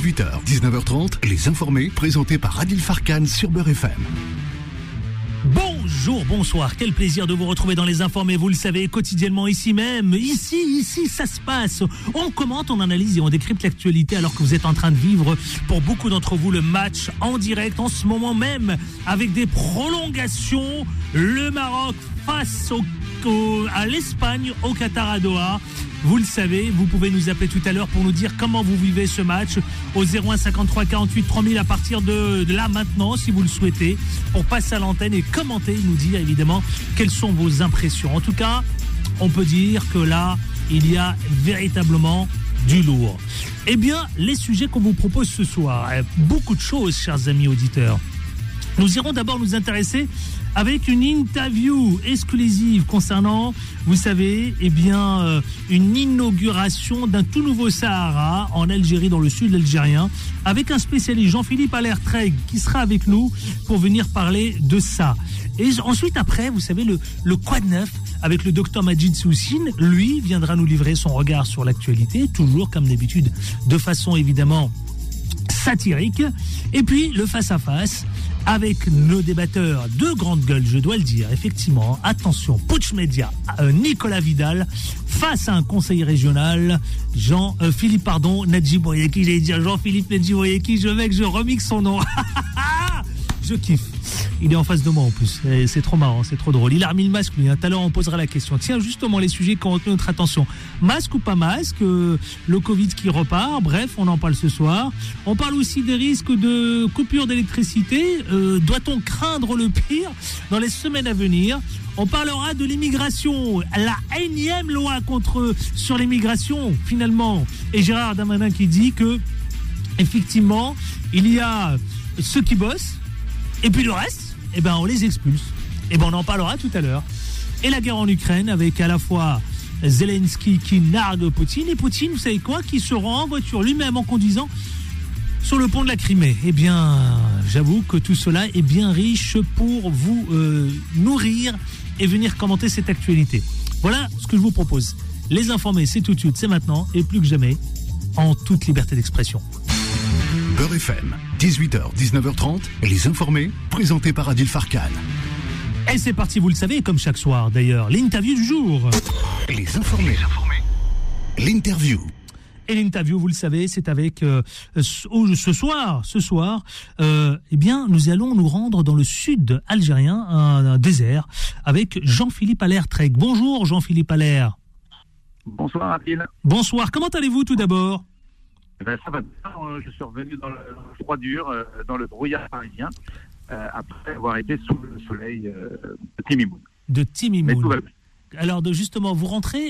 18h, 19h30, Les Informés, présentés par Adil Farkan sur Beurre FM. Bonjour, bonsoir, quel plaisir de vous retrouver dans Les Informés, vous le savez, quotidiennement ici même, ici, ça se passe. On commente, on analyse et on décrypte l'actualité alors que vous êtes en train de vivre, pour beaucoup d'entre vous, le match en direct en ce moment même, avec des prolongations, le Maroc face à l'Espagne, au Qatar à Doha. Vous le savez, vous pouvez nous appeler tout à l'heure pour nous dire comment vous vivez ce match au 01 53 48 3000 à partir de là maintenant, si vous le souhaitez, pour passer à l'antenne et commenter, nous dire évidemment quelles sont vos impressions. En tout cas, on peut dire que là, il y a véritablement du lourd. Eh bien, les sujets qu'on vous propose ce soir, beaucoup de choses, chers amis auditeurs. Nous irons d'abord nous intéresser avec une interview exclusive concernant, vous savez, une inauguration d'un tout nouveau Sahara en Algérie, dans le sud algérien, avec un spécialiste, Jean-Philippe Allaire-Treg, qui sera avec nous pour venir parler de ça. Et ensuite, après, vous savez, le quoi de neuf avec le docteur Majid Soussine, lui, viendra nous livrer son regard sur l'actualité, toujours comme d'habitude, de façon évidemment satirique. Et puis, le face-à-face avec nos débatteurs de grande gueule, je dois le dire, effectivement. Attention, Putsch Média, Nicolas Vidal, face à un conseiller régional, Jean-Philippe Nadji Boyeki, j'allais dire Jean-Philippe Nadji Boyeki, je remixe son nom. Je kiffe. Il est en face de moi en plus. C'est trop marrant, c'est trop drôle. Il a remis le masque, lui. Tout à l'heure, on posera la question. Tiens, justement, les sujets qui ont retenu notre attention. Masque ou pas masque, le Covid qui repart. Bref, on en parle ce soir. On parle aussi des risques de coupure d'électricité. Doit-on craindre le pire dans les semaines à venir? On parlera de l'immigration, la énième loi sur l'immigration, finalement. Et Gérard Darmanin qui dit que, effectivement, il y a ceux qui bossent, et puis le reste, on les expulse. On en parlera tout à l'heure. Et la guerre en Ukraine, avec à la fois Zelensky qui nargue Poutine, et Poutine, vous savez quoi, qui se rend en voiture lui-même en conduisant sur le pont de la Crimée. J'avoue que tout cela est bien riche pour vous nourrir et venir commenter cette actualité. Voilà ce que je vous propose. Les Informés, c'est tout de suite, c'est maintenant, et plus que jamais, en toute liberté d'expression. Beurre FM, 18h, 19h30, Les Informés, présentés par Adil Farkan. Et c'est parti, vous le savez, comme chaque soir d'ailleurs, l'interview du jour. Les Informés. L'interview. Et l'interview, vous le savez, c'est avec ce soir, nous allons nous rendre dans le sud algérien, un désert, avec Jean-Philippe Allaire-Treg. Bonjour Jean-Philippe Allaire. Bonsoir Adil. Bonsoir, comment allez-vous tout d'abord? Ça va bien, je suis revenu dans le froid dur, dans le brouillard parisien, après avoir été sous le soleil de Timimoun. De Timimoun. Mais tout va bien. Alors justement, vous rentrez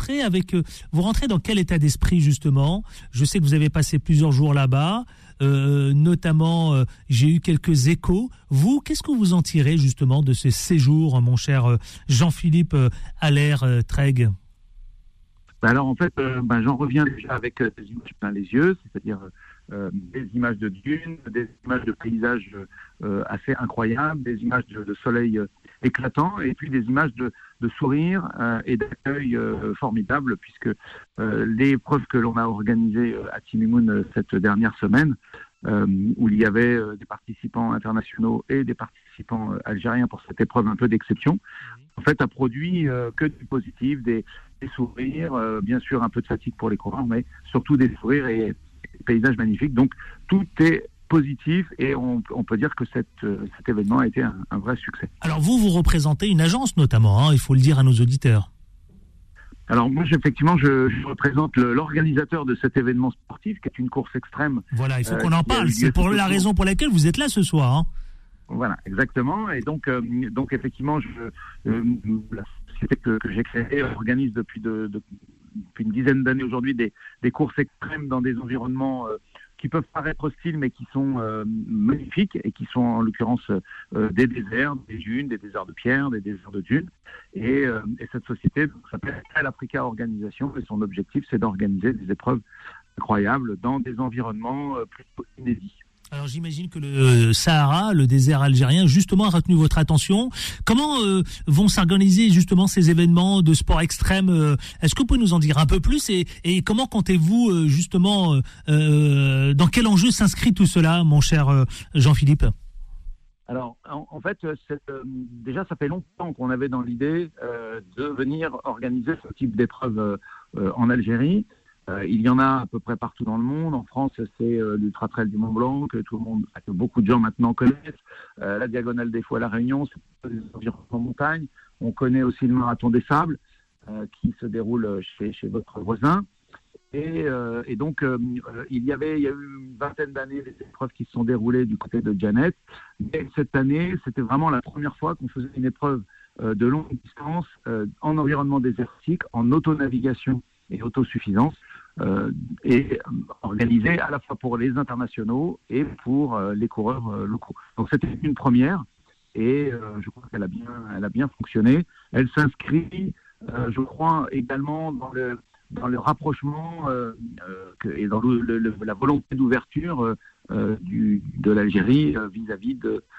dans quel état d'esprit justement? Je sais que vous avez passé plusieurs jours là-bas, notamment j'ai eu quelques échos. Vous, qu'est-ce que vous en tirez justement de ce séjour, mon cher Jean-Philippe Allaire-Treg? Alors en fait, j'en reviens déjà avec des images plein les yeux, c'est-à-dire des images de dunes, des images de paysages assez incroyables, des images de soleil éclatant, et puis des images de sourires et d'accueil formidables, puisque l'épreuve que l'on a organisée à Timimoun cette dernière semaine, où il y avait des participants internationaux et des participants algériens pour cette épreuve un peu d'exception, en fait a produit que du positif, des sourires, bien sûr un peu de fatigue pour les coureurs, mais surtout des sourires et des paysages magnifiques. Donc tout est positif et on peut dire que cet événement a été un vrai succès. Alors vous représentez une agence notamment, il faut le dire à nos auditeurs. Alors moi, effectivement, je représente l'organisateur de cet événement sportif, qui est une course extrême. Voilà, il faut qu'on en parle. C'est pour la raison pour laquelle vous êtes là ce soir. Voilà, exactement. Et donc effectivement, la société que j'ai créée organise depuis une dizaine d'années aujourd'hui des courses extrêmes dans des environnements qui peuvent paraître hostiles, mais qui sont magnifiques et qui sont en l'occurrence des déserts, des dunes, des déserts de pierre, des déserts de dunes. Et cette société s'appelle Al Africa Organisation, et son objectif, c'est d'organiser des épreuves incroyables dans des environnements plutôt inédits. Alors j'imagine que le Sahara, le désert algérien, justement a retenu votre attention. Comment vont s'organiser justement ces événements de sport extrême Est-ce que vous pouvez nous en dire un peu plus et comment comptez-vous justement dans quel enjeu s'inscrit tout cela, mon cher Jean-Philippe? Alors, en fait, déjà, ça fait longtemps qu'on avait dans l'idée de venir organiser ce type d'épreuve en Algérie. Il y en a à peu près partout dans le monde. En France, c'est l'Ultra Trail du Mont Blanc que beaucoup de gens maintenant connaissent. La Diagonale des Fous à La Réunion, c'est des environnements en montagne. On connaît aussi le Marathon des Sables qui se déroule chez votre voisin. Et donc, il y a eu une vingtaine d'années des épreuves qui se sont déroulées du côté de Djanet. Mais cette année, c'était vraiment la première fois qu'on faisait une épreuve de longue distance en environnement désertique, en autonavigation et autosuffisance, et organisée à la fois pour les internationaux et pour les coureurs locaux. Donc c'était une première et je crois qu'elle a bien fonctionné. Elle s'inscrit, je crois, également dans le rapprochement et dans la volonté d'ouverture de l'Algérie vis-à-vis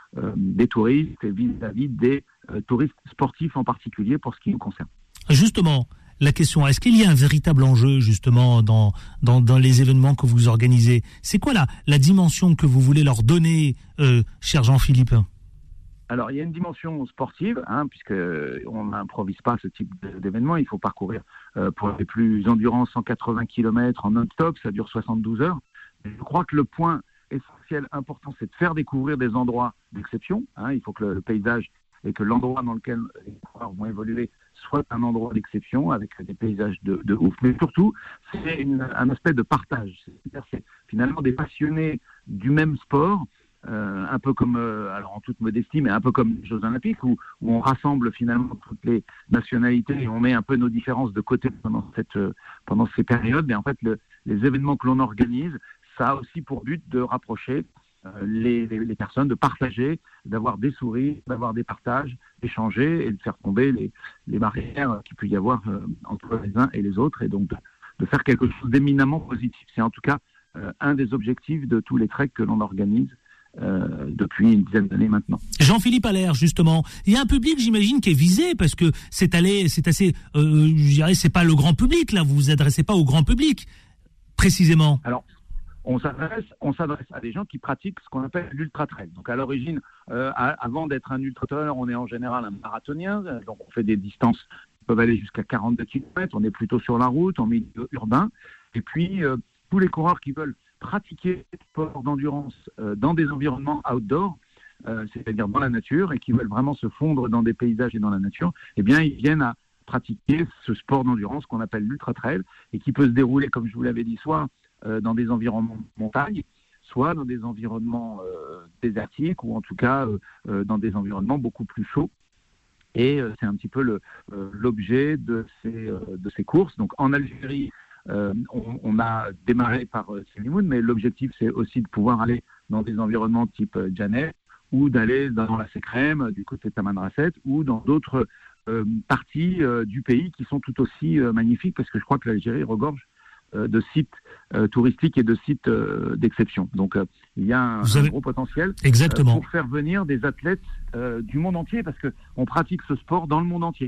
des touristes et vis-à-vis des touristes sportifs en particulier pour ce qui nous concerne. Justement, la question, est-ce qu'il y a un véritable enjeu justement dans les événements que vous organisez? C'est quoi la dimension que vous voulez leur donner, cher Jean-Philippe? Alors, il y a une dimension sportive, puisqu'on n'improvise pas ce type d'événement. Il faut parcourir pour les plus endurants 180 km en non-stop, ça dure 72 heures. Et je crois que le point essentiel, important, c'est de faire découvrir des endroits d'exception. Il faut que le paysage et que l'endroit dans lequel les coureurs vont évoluer soit un endroit d'exception avec des paysages de ouf. Mais surtout, c'est un aspect de partage. C'est-à-dire, c'est finalement des passionnés du même sport, un peu comme, alors en toute modestie, mais un peu comme les Jeux Olympiques, où on rassemble finalement toutes les nationalités et on met un peu nos différences de côté pendant ces périodes. Mais en fait, les événements que l'on organise, ça a aussi pour but de rapprocher les personnes, de partager, d'avoir des sourires, d'avoir des partages, d'échanger et de faire tomber les barrières qu'il peut y avoir entre les uns et les autres, et donc de faire quelque chose d'éminemment positif. C'est en tout cas un des objectifs de tous les treks que l'on organise depuis une dizaine d'années maintenant. Jean-Philippe Allaire, justement, il y a un public, j'imagine, qui est visé parce que c'est assez, je dirais, c'est pas le grand public là. Vous vous adressez pas au grand public précisément. Alors, on s'adresse à des gens qui pratiquent ce qu'on appelle l'ultra-trail. Donc à l'origine, avant d'être un ultra-trail, on est en général un marathonien. Donc on fait des distances qui peuvent aller jusqu'à 42 km. On est plutôt sur la route, en milieu urbain. Et puis tous les coureurs qui veulent pratiquer des sports d'endurance dans des environnements outdoor, c'est-à-dire dans la nature, et qui veulent vraiment se fondre dans des paysages et dans la nature, eh bien ils viennent à pratiquer ce sport d'endurance qu'on appelle l'ultra-trail et qui peut se dérouler, comme je vous l'avais dit, soit dans des environnements montagne, soit dans des environnements désertiques ou en tout cas dans des environnements beaucoup plus chauds. Et c'est un petit peu l'objet de ces courses. Donc en Algérie, on a démarré par Slimimoun, mais l'objectif c'est aussi de pouvoir aller dans des environnements type Djanet ou d'aller dans la Sécrème, du côté de Tamanrasset, ou dans d'autres parties du pays qui sont tout aussi magnifiques, parce que je crois que l'Algérie regorge de sites touristiques et de sites d'exception. Donc il y a un gros potentiel pour faire venir des athlètes du monde entier, parce qu'on pratique ce sport dans le monde entier.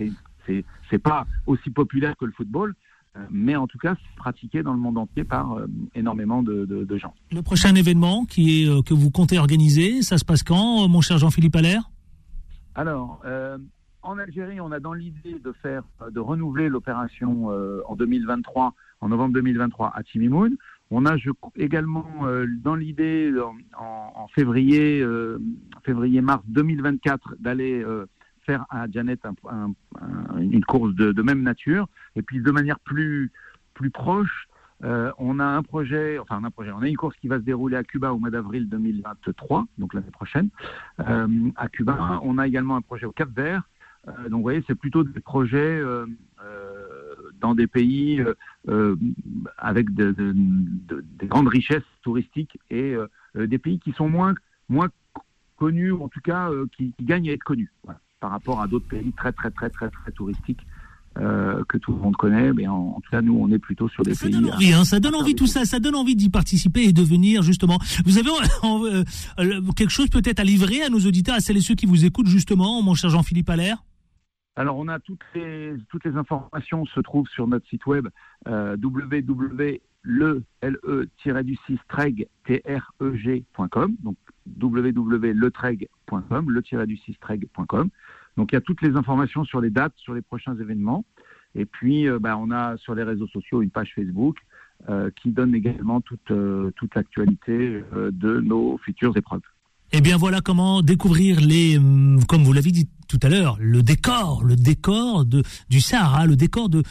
C'est pas aussi populaire que le football, mais en tout cas c'est pratiqué dans le monde entier par énormément de gens. Le prochain événement que vous comptez organiser, ça se passe quand, mon cher Jean-Philippe Allaire? Alors, en Algérie, on a dans l'idée de renouveler l'opération en 2023, en novembre 2023 à Timimoun. On a également dans l'idée en février-mars 2024 d'aller faire à Djanet une course de même nature. Et puis de manière plus proche, on a un projet, on a une course qui va se dérouler à Cuba au mois d'avril 2023, donc l'année prochaine. À Cuba, on a également un projet au Cap-Vert. Donc vous voyez, c'est plutôt des projets dans des pays avec des grandes richesses touristiques et des pays qui sont moins connus, ou en tout cas qui gagnent à être connus, voilà, par rapport à d'autres pays très très très très très touristiques que tout le monde connaît. Mais en tout cas, nous, on est plutôt sur des pays. Donne envie, ça donne envie tout ça. Ça donne envie d'y participer et de venir justement. Vous avez quelque chose peut-être à livrer à nos auditeurs, à celles et ceux qui vous écoutent justement, mon cher Jean-Philippe Allaire? Alors, on a toutes les informations se trouvent sur notre site web www.le-treg.com, donc www.letreg.com, le-treg.com. Donc, il y a toutes les informations sur les dates, sur les prochains événements. Et puis, on a sur les réseaux sociaux une page Facebook qui donne également toute l'actualité de nos futures épreuves. Eh bien, voilà comment découvrir comme vous l'avez dit tout à l'heure, le décor du Sahara, le décor de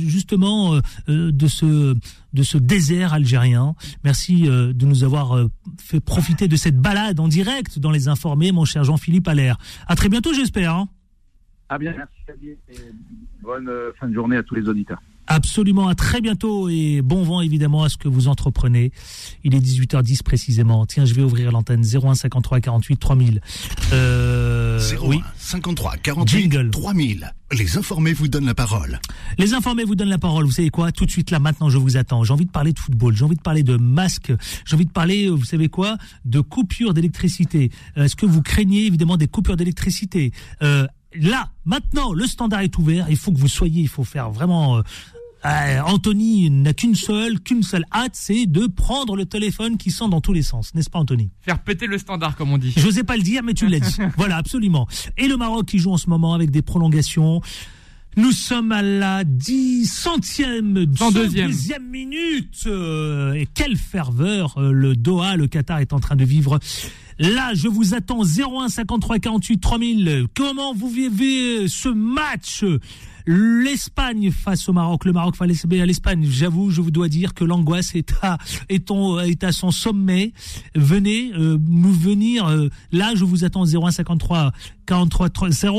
ce désert algérien. Merci de nous avoir fait profiter de cette balade en direct dans Les Informés, mon cher Jean-Philippe Allaire. À très bientôt, j'espère. Hein. Ah bien, merci Xavier, et bonne fin de journée à tous les auditeurs. Absolument, à très bientôt et bon vent évidemment à ce que vous entreprenez. Il est 18h10 précisément. Tiens, je vais ouvrir l'antenne 01 53 48 3000. 01 oui. 53 48 Jingle. 3000. Les Informés vous donnent la parole. Les Informés vous donnent la parole. Vous savez quoi? Tout de suite là, maintenant, je vous attends. J'ai envie de parler de football. J'ai envie de parler de masques. J'ai envie de parler, vous savez quoi? De coupures d'électricité. Est-ce que vous craignez évidemment des coupures d'électricité? Là, maintenant, le standard est ouvert. Il faut que vous soyez, il faut faire vraiment... Anthony n'a qu'une seule hâte, c'est de prendre le téléphone qui sonne dans tous les sens, n'est-ce pas Anthony? Faire péter le standard, comme on dit. Je n'osais pas le dire, mais tu l'as dit. Voilà, absolument. Et le Maroc qui joue en ce moment avec des prolongations. Nous sommes à la 102e minute. Et quelle ferveur le Doha, le Qatar est en train de vivre. Là, je vous attends 01 53 48 3000. Comment vous vivez ce match? L'Espagne face au Maroc, le Maroc face à l'Espagne. J'avoue, je vous dois dire que l'angoisse est à son sommet. Venez nous venir. Là, je vous attends 01 53 48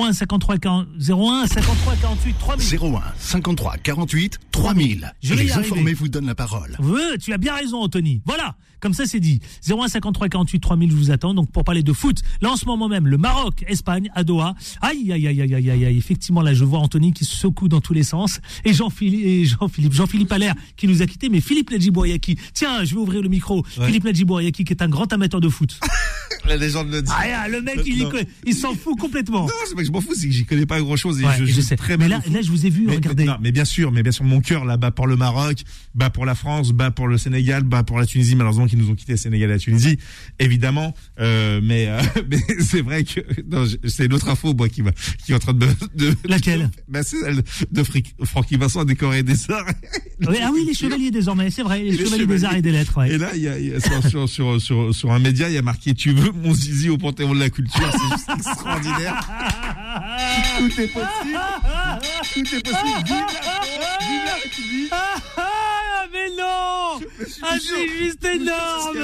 3000. 01 53 48 3000. Les Informés vous donnent la parole. Tu as bien raison, Anthony. Voilà, comme ça c'est dit. 01 53 48 3000, je vous attends. Donc pour parler de foot, là en ce moment même, le Maroc, Espagne, à Doha. Aïe. Effectivement, là je vois Anthony qui se secoue dans tous les sens. Et Jean-Philippe Allaire qui nous a quittés. Mais Philippe Nadjibouriaki, tiens, je vais ouvrir le micro. Ouais. Philippe Nadjibouriaki qui est un grand amateur de foot. La légende le dit. Le mec, il s'en fout complètement. Non, c'est pas que je m'en fous, c'est que j'y connais pas grand chose. Je sais très bien. Mais là, je vous ai vu, regardez. Mais bien sûr, mon cœur là bat pour le Maroc, bat pour la France, bat pour le Sénégal, bat pour la Tunisie, malheureusement qui nous ont quitté, Sénégal et la Tunisie, évidemment. Mais c'est vrai que c'est une autre info moi qui est en train de laquelle? C'est celle de Francky Vincent a décoré des arts. Oui, les chevaliers désormais, c'est vrai, les chevaliers des arts et des lettres. Ouais. Et là, il y a sur un média, il y a marqué "Tu veux mon zizi au Panthéon de la Culture", c'est juste extraordinaire. Tout est possible. Vive la République. Mais non! C'est juste énorme!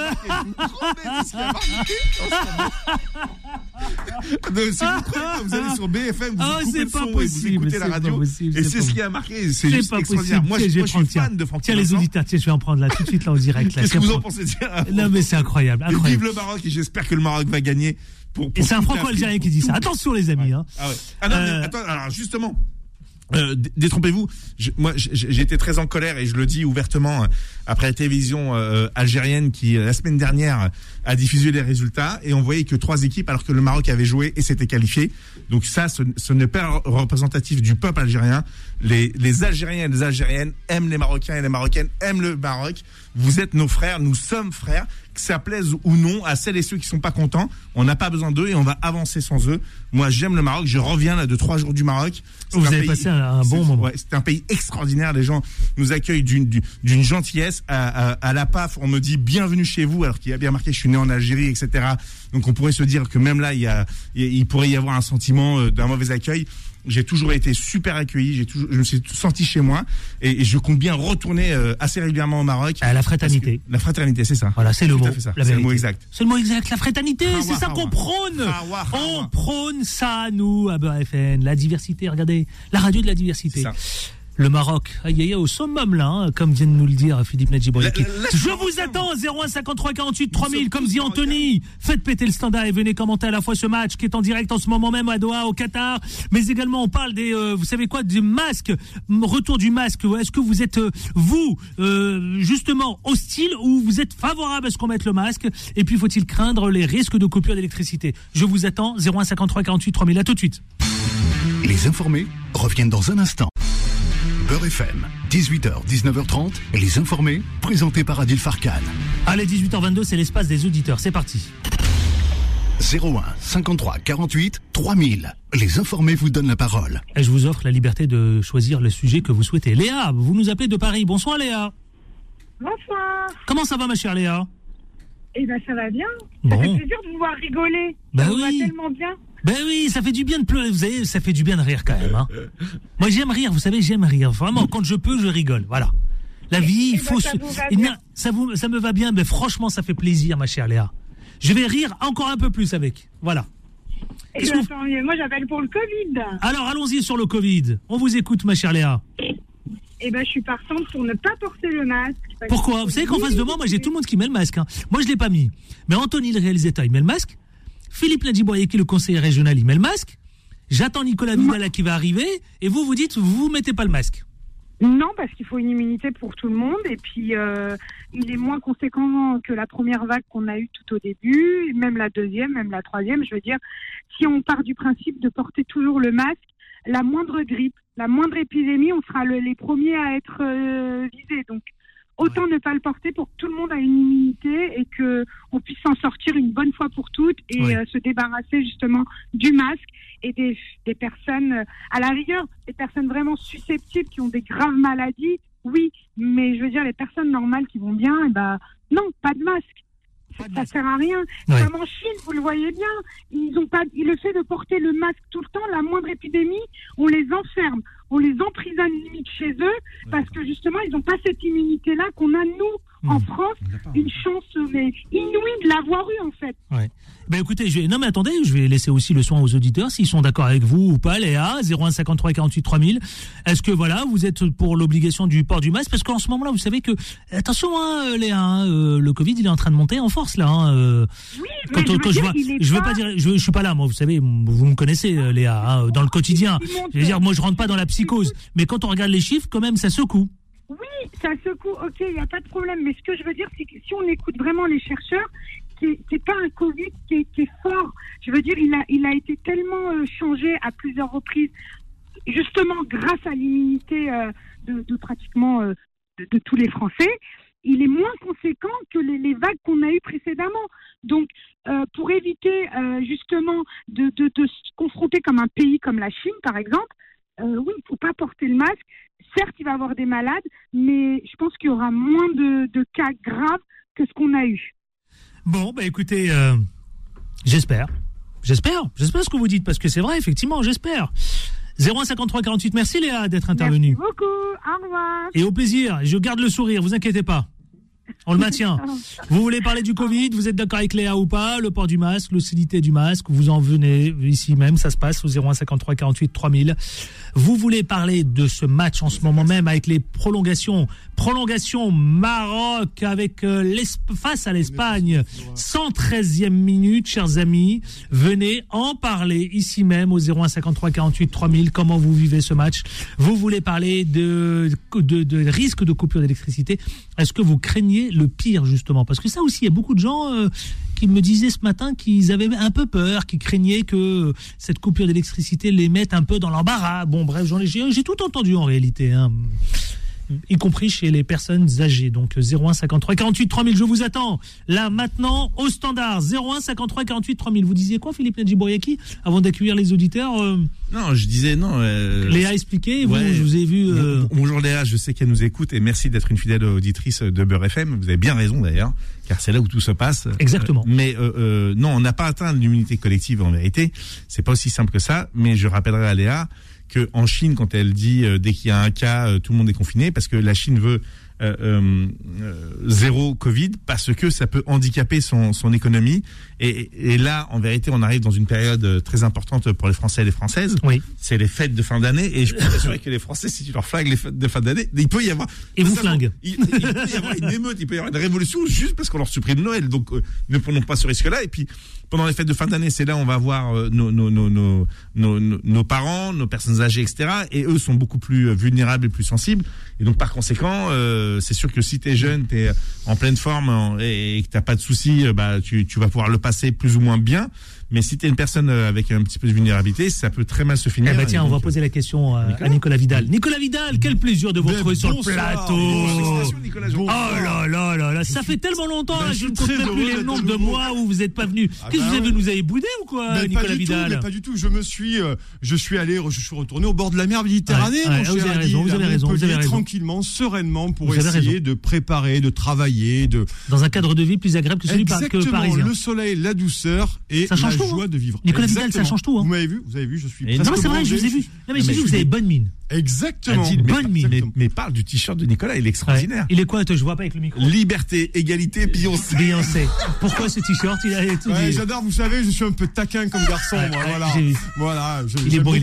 Vous allez sur BFM, vous écoutez le son et vous écoutez la radio. Et c'est ce qui a marqué. C'est juste extraordinaire. Moi, je suis fan de Francky Vincent. Tiens, les auditeurs, je vais en prendre là, tout de suite, là, en direct. Qu'est-ce que vous en pensez? Non, mais c'est incroyable. Vive le Maroc et j'espère que le Maroc va gagner. Et c'est un franco-algérien qui dit ça. Attention, les amis. Ouais. Non, mais attends, alors justement. Détrompez-vous, j'ai été très en colère et je le dis ouvertement après la télévision algérienne qui la semaine dernière a diffusé les résultats et on voyait que 3 équipes alors que le Maroc avait joué et s'était qualifié. Donc ça, ce n'est pas représentatif du peuple algérien. Les Algériens et les Algériennes aiment les Marocains et les Marocaines aiment le Maroc. Vous êtes nos frères, nous sommes frères. Que ça plaise ou non à celles et ceux qui sont pas contents, on n'a pas besoin d'eux et on va avancer sans eux. Moi, j'aime le Maroc. Je reviens là de 3 jours du Maroc. Vous avez passé un bon moment. Ouais, c'est un pays extraordinaire. Les gens nous accueillent d'une gentillesse. À la PAF, on me dit bienvenue chez vous, alors qu'il y a bien marqué je suis né en Algérie, etc. Donc on pourrait se dire que même là, il pourrait y avoir un sentiment d'un mauvais accueil. J'ai toujours été super accueilli, je me suis senti chez moi et je compte bien retourner assez régulièrement au Maroc. À la fraternité. La fraternité, c'est ça. Voilà, c'est le mot. C'est le mot exact. C'est le mot exact, la fraternité, c'est ça qu'on prône. On prône ça, nous, à BFM, la diversité, regardez, la radio de la diversité. Le Maroc, au summum là, hein, comme vient de nous le dire Philippe Nadjiboyaki. Je vous attends, 01 53 48 3000, comme dit Anthony. Faites péter le standard et venez commenter à la fois ce match qui est en direct en ce moment même à Doha, au Qatar. Mais également, on parle des, vous savez quoi, du masque, retour du masque. Est-ce que vous êtes, justement, hostile ou vous êtes favorable à ce qu'on mette le masque? Et puis, faut-il craindre les risques de coupure d'électricité? Je vous attends, 01 53 48 3000. À tout de suite. Les informés reviennent dans un instant. Beurre FM, 18h, 19h30, les informés, présentés par Adil Farkan. Allez, 18h22, c'est l'espace des auditeurs, c'est parti. 01 53 48 3000, les informés vous donnent la parole. Et je vous offre la liberté de choisir le sujet que vous souhaitez. Léa, vous nous appelez de Paris, bonsoir Léa. Bonsoir. Comment ça va ma chère Léa? Eh ben ça va bien, bon. Ça fait plaisir de vous voir rigoler, ça va tellement bien. Ben oui, ça fait du bien de pleurer, vous savez, ça fait du bien de rire quand même. Hein. Moi j'aime rire, vous savez, j'aime rire. Vraiment, quand je peux, je rigole. Voilà. La vie, il faut... Ça me va bien, mais franchement, ça fait plaisir, ma chère Léa. Je vais rire encore un peu plus avec. Voilà. Moi j'appelle pour le Covid. Alors allons-y sur le Covid. On vous écoute, ma chère Léa. Eh ben, je suis partante pour ne pas porter le masque. Pourquoi? Vous savez qu'en face de moi, j'ai tout le monde qui met le masque. Hein. Moi, je l'ai pas mis. Mais Anthony, le réalisateur, il met le masque. Philippe Nadjiboyaki, le conseiller régional, il met le masque. J'attends Nicolas Vidal qui va arriver. Et vous dites, vous mettez pas le masque. Non, parce qu'il faut une immunité pour tout le monde. Et puis, il est moins conséquent que la première vague qu'on a eue tout au début. Même la deuxième, même la troisième. Je veux dire, si on part du principe de porter toujours le masque, la moindre grippe, la moindre épidémie, on sera les premiers à être visés. Donc, autant ne pas le porter pour que tout le monde ait une immunité et qu'on puisse s'en sortir une bonne fois pour toutes et se débarrasser justement du masque et des personnes, à la rigueur, des personnes vraiment susceptibles qui ont des graves maladies, oui, mais je veux dire, les personnes normales qui vont bien, non, pas de masque. Ça sert à rien. Ouais. Comme en Chine, vous le voyez bien, ils ont pas. Le fait de porter le masque tout le temps, la moindre épidémie, on les enferme, on les emprisonne limite chez eux, parce que justement, ils n'ont pas cette immunité-là qu'on a nous en France. Une chance mais inouïe de l'avoir eu en fait. Ouais. Ben écoutez, mais attendez, je vais laisser aussi le soin aux auditeurs s'ils sont d'accord avec vous ou pas. Léa, 01 53 48 3000. Est-ce que vous êtes pour l'obligation du port du masque? Parce qu'en ce moment-là, vous savez que attention, Léa, le Covid, il est en train de monter en force là. Oui, je veux pas dire, je suis pas là, moi. Vous savez, vous me connaissez, Léa, dans le quotidien. Je veux dire, moi, je rentre pas dans la psychose, mais quand on regarde les chiffres, quand même, ça secoue. Oui, ça secoue. Ok, il n'y a pas de problème. Mais ce que je veux dire, c'est que si on écoute vraiment les chercheurs, c'est pas un Covid qui est fort. Je veux dire, il a été tellement changé à plusieurs reprises, justement grâce à l'immunité de pratiquement de tous les Français. Il est moins conséquent que les vagues qu'on a eues précédemment. Donc, pour éviter justement de se confronter comme un pays comme la Chine, par exemple, oui, il ne faut pas porter le masque. Certes, il va y avoir des malades, mais je pense qu'il y aura moins de cas graves que ce qu'on a eu. Bon, écoutez, j'espère ce que vous dites, parce que c'est vrai, effectivement, j'espère. 01 53 48, merci Léa d'être intervenue. Merci beaucoup, au revoir. Et au plaisir, je garde le sourire, vous inquiétez pas. On le maintient. Vous voulez parler du Covid, vous êtes d'accord avec Léa ou pas? Le port du masque, l'hostilité du masque, vous en venez ici même, ça se passe au 01 53 48 3000. Vous voulez parler de ce match en ce moment même avec les prolongations Maroc avec face à l'Espagne, 113e minute, chers amis. Venez en parler ici même au 01 53 48 3000. Comment vous vivez ce match? Vous voulez parler de risque de coupure d'électricité? Est-ce que vous craignez le pire, justement? Parce que ça aussi, il y a beaucoup de gens qui me disaient ce matin qu'ils avaient un peu peur, qui craignaient que cette coupure d'électricité les mette un peu dans l'embarras. Bon, bref, j'ai tout entendu en réalité, hein, y compris chez les personnes âgées. Donc 01 53 48 3000, je vous attends là maintenant au standard. 01 53 48 3000. Vous disiez quoi, Philippe Nadjiboyaki, avant d'accueillir les auditeurs? Non, je disais non. Léa a expliqué, je vous ai vu. Bonjour Léa, je sais qu'elle nous écoute et merci d'être une fidèle auditrice de Beurre FM. Vous avez bien raison d'ailleurs, car c'est là où tout se passe. Exactement. Mais non, on n'a pas atteint l'immunité collective en vérité. C'est pas aussi simple que ça. Mais je rappellerai à Léa que en Chine, quand elle dit dès qu'il y a un cas, tout le monde est confiné, parce que la Chine veut zéro Covid parce que ça peut handicaper son économie. Et là, en vérité, on arrive dans une période très importante pour les Français et les Françaises. Oui. C'est les fêtes de fin d'année. Et je peux t'assurer que les Français, si tu leur flagues les fêtes de fin d'année, il peut y avoir... Et vous flingue. Il peut y avoir une émeute, il peut y avoir une révolution juste parce qu'on leur supprime Noël. Donc, ne prenons pas ce risque-là. Et puis, pendant les fêtes de fin d'année, c'est là où on va voir nos parents, nos personnes âgées, etc. Et eux sont beaucoup plus vulnérables et plus sensibles. Et donc, par conséquent, c'est sûr que si t'es jeune, t'es en pleine forme et que t'as pas de soucis, tu vas pouvoir le passer plus ou moins bien. Mais si t'es une personne avec un petit peu de vulnérabilité, ça peut très mal se finir. Eh ben tiens, on va poser la question à Nicolas Vidal. Nicolas Vidal, quel plaisir de vous retrouver sur le plateau. Oh là là là là, ça fait tellement longtemps, je ne compte même plus les nombres de mois où vous n'êtes pas venu. Qu'est-ce que vous avez, nous avez boudé ou quoi, Nicolas Vidal? Pas du tout, je suis retourné au bord de la mer Méditerranée, vous avez raison, tranquillement, sereinement, pour essayer de préparer, de travailler, dans un cadre de vie plus agréable que celui que parisien. Le soleil, la douceur et la joie de vivre. Nicolas Vidal, ça change tout. Vous m'avez vu, je suis presque. Non, c'est vrai, je vous ai vu. Non, mais j'ai vu, vous avez bonne mine. Exactement. Bonne mine. Mais parle du t-shirt de Nicolas, il est extraordinaire. Ouais. Il est quoi? Je vois pas avec le micro. Liberté, égalité, Beyoncé. Pourquoi ce t-shirt? Il a tout dit. J'adore, vous savez, je suis un peu taquin comme garçon, moi, voilà. Il est bon.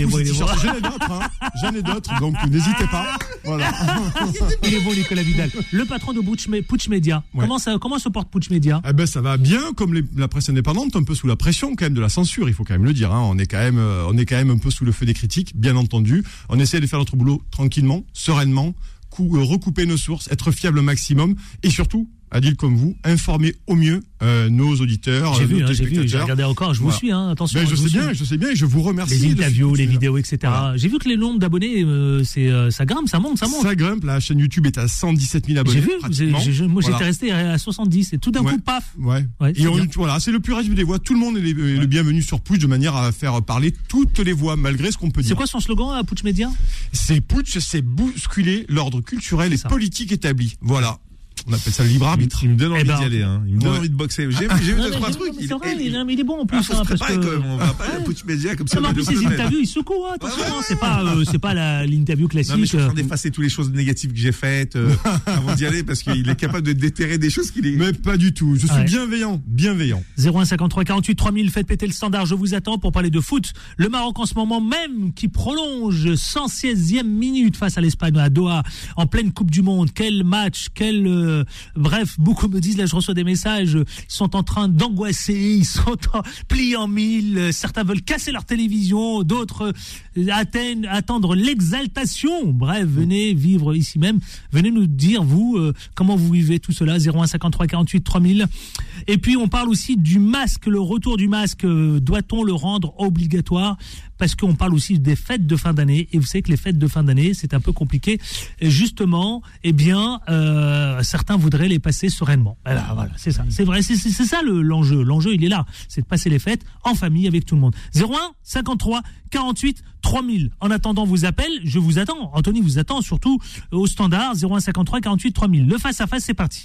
J'en ai d'autres, donc n'hésitez pas. Voilà. Il est bon, Nicolas Vidal. Le patron de Putsch Média. Ouais. Comment se porte Putsch Média? Ça va bien, comme la presse indépendante, un peu sous la pression quand même de la censure, il faut quand même le dire. On est quand même un peu sous le feu des critiques, bien entendu. On essaie de faire notre boulot tranquillement, sereinement, recouper nos sources, être fiable au maximum et surtout, Adil comme vous, informer au mieux nos auditeurs, j'ai regardé encore, je vous suis, attention. Je sais bien, et je vous remercie. Les interviews, les vidéos, etc. Voilà. J'ai vu que les nombres d'abonnés, ça grimpe, ça monte. Ça grimpe, la chaîne YouTube est à 117 000 abonnés. J'ai vu, moi j'étais resté à 70, et tout d'un coup, paf. Ouais. Et c'est le pluralisme des voix, tout le monde est le bienvenu sur Putsch, de manière à faire parler toutes les voix, malgré ce qu'on peut dire. C'est quoi son slogan à Putsch Média? Putsch, c'est bousculer l'ordre culturel et politique établi. Voilà. On appelle ça le libre arbitre. Il me donne envie d'y aller. Il me donne envie de boxer. J'ai vu 2-3 trucs. C'est vrai, il est bon en plus. Faut se préparer quand même. On va pas à Putsch Média comme ça. En plus, les interviews, ils secouent. Attention, c'est pas l'interview classique. Non, mais je suis en train d'effacer toutes les choses négatives que j'ai faites avant d'y aller parce qu'il est capable de déterrer des choses qu'il est. Mais pas du tout. Je suis bienveillant. 01 53 48 3000. Faites péter le standard. Je vous attends pour parler de foot. Le Maroc en ce moment même qui prolonge 116e minute face à l'Espagne à Doha en pleine Coupe du Monde. Quel match, bref, beaucoup me disent, là je reçois des messages, ils sont en train d'angoisser, ils sont pliés en mille, certains veulent casser leur télévision, d'autres attendre l'exaltation. Bref, venez vivre ici même, venez nous dire vous comment vous vivez tout cela. 01 53 48 3000. Et puis on parle aussi du masque, le retour du masque, doit-on le rendre obligatoire? Parce qu'on parle aussi des fêtes de fin d'année, et vous savez que les fêtes de fin d'année, c'est un peu compliqué. Et justement, certains voudraient les passer sereinement. Voilà, c'est ça. C'est vrai, c'est ça l'enjeu. L'enjeu, il est là. C'est de passer les fêtes en famille avec tout le monde. 01 53 48 3000. En attendant vos appels, je vous attends. Anthony vous attend surtout au standard 01 53 48 3000. Le face-à-face, c'est parti.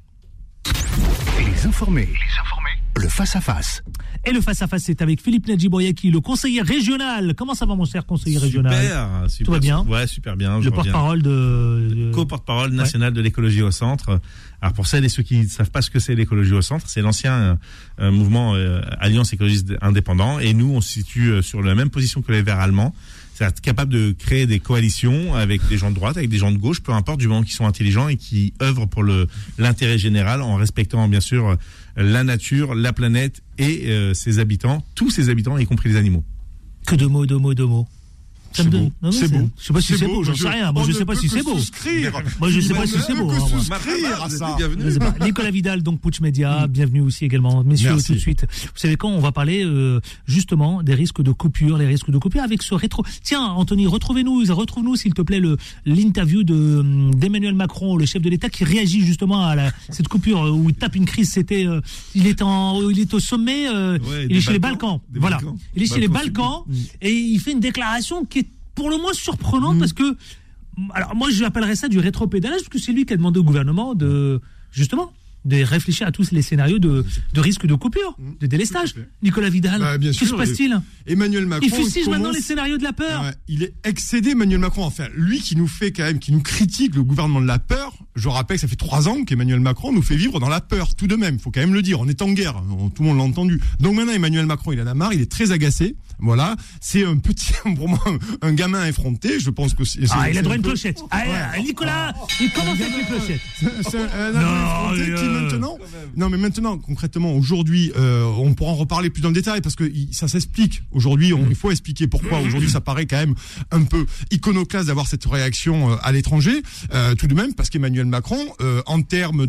Les informés. Le face-à-face. Et le face-à-face, c'est avec Philippe Nadjiboyaki, le conseiller régional. Comment ça va, mon cher conseiller régional? Super. Tout va bien? Ouais, super bien. Le porte-parole co-porte-parole national de l'écologie au centre. Alors, pour celles et ceux qui ne savent pas ce que c'est l'écologie au centre, c'est l'ancien mouvement Alliance écologiste indépendant. Et nous, on se situe sur la même position que les Verts allemands. C'est-à-dire capable de créer des coalitions avec des gens de droite, avec des gens de gauche, peu importe, du moment qu'ils sont intelligents et qui œuvrent pour l'intérêt général en respectant bien sûr la nature, la planète et ses habitants, tous ses habitants, y compris les animaux. Que de mots. C'est beau. C'est beau. Je sais pas si c'est beau, j'en sais rien. Moi, je sais pas si c'est beau. Moi, je sais pas si c'est beau. Souscrire à ça. Nicolas Vidal, donc Putsch Média, bienvenue aussi également. Messieurs, merci. Tout de suite. Vous savez quand on va parler justement des risques de coupure, avec ce rétro. Tiens, Anthony, retrouve-nous s'il te plaît l'interview d'Emmanuel Macron, le chef de l'État, qui réagit justement à cette coupure où il tape une crise. C'était, il est au sommet, il est chez les Balkans. Voilà, il est chez les Balkans et il fait une déclaration qui est pour le moins surprenante parce que, alors moi je l'appellerais ça du rétropédalage parce que c'est lui qui a demandé au gouvernement de justement de réfléchir à tous les scénarios de risque de coupure, de délestage. Nicolas Vidal, bien que sûr, se passe-t-il? Emmanuel Macron, il fustige maintenant les scénarios de la peur. Il est excédé, Emmanuel Macron. Enfin, lui qui nous fait quand même, qui nous critique le gouvernement de la peur. Je rappelle que ça fait 3 ans qu'Emmanuel Macron nous fait vivre dans la peur, tout de même. Faut quand même le dire. On est en guerre. Tout le monde l'a entendu. Donc maintenant, Emmanuel Macron, il en a marre. Il est très agacé. Voilà. C'est un petit, pour moi, un gamin effronté. Je pense que il a droit à une clochette. Nicolas, il commence avec les clochettes. C'est un gamin effronté qui maintenant. Non, mais maintenant, concrètement, aujourd'hui, on pourra en reparler plus dans le détail parce que ça s'explique. Aujourd'hui, il faut expliquer pourquoi. Aujourd'hui, ça paraît quand même un peu iconoclaste d'avoir cette réaction à l'étranger. Tout de même, parce qu'Emmanuel Macron, en termes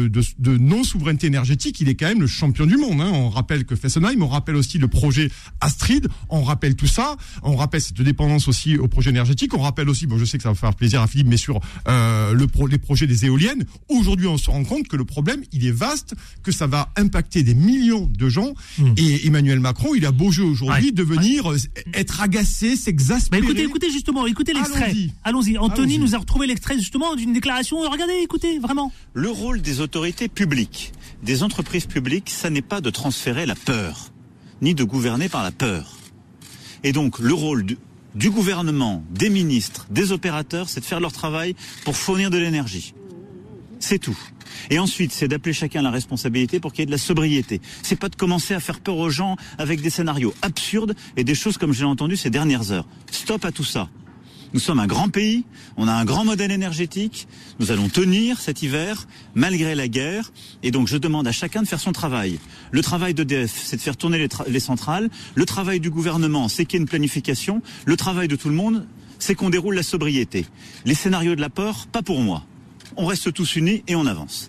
de non-souveraineté énergétique, il est quand même le champion du monde. On rappelle que Fessenheim, on rappelle aussi le projet Astrid, on rappelle tout ça, on rappelle cette dépendance aussi au projet énergétique, on rappelle aussi, je sais que ça va faire plaisir à Philippe, mais sur les projets des éoliennes. Aujourd'hui, on se rend compte que le problème, il est vaste, que ça va impacter des millions de gens. Et Emmanuel Macron, il a beau jeu aujourd'hui de venir être agacé, s'exaspérer. Écoutez justement, écoutez l'extrait. Allons-y. Anthony nous a retrouvé l'extrait justement d'une déclaration. Regardez, écoutez, vraiment. Le rôle des autorités publiques, des entreprises publiques, ça n'est pas de transférer la peur, ni de gouverner par la peur. Et donc, le rôle du gouvernement, des ministres, des opérateurs, c'est de faire leur travail pour fournir de l'énergie. C'est tout. Et ensuite, c'est d'appeler chacun à la responsabilité pour qu'il y ait de la sobriété. C'est pas de commencer à faire peur aux gens avec des scénarios absurdes et des choses comme j'ai entendu ces dernières heures. Stop à tout ça. Nous sommes un grand pays, on a un grand modèle énergétique, nous allons tenir cet hiver, malgré la guerre, et donc je demande à chacun de faire son travail. Le travail d'EDF, c'est de faire tourner les centrales, le travail du gouvernement, c'est qu'il y ait une planification, le travail de tout le monde, c'est qu'on déroule la sobriété. Les scénarios de la peur, pas pour moi. On reste tous unis et on avance.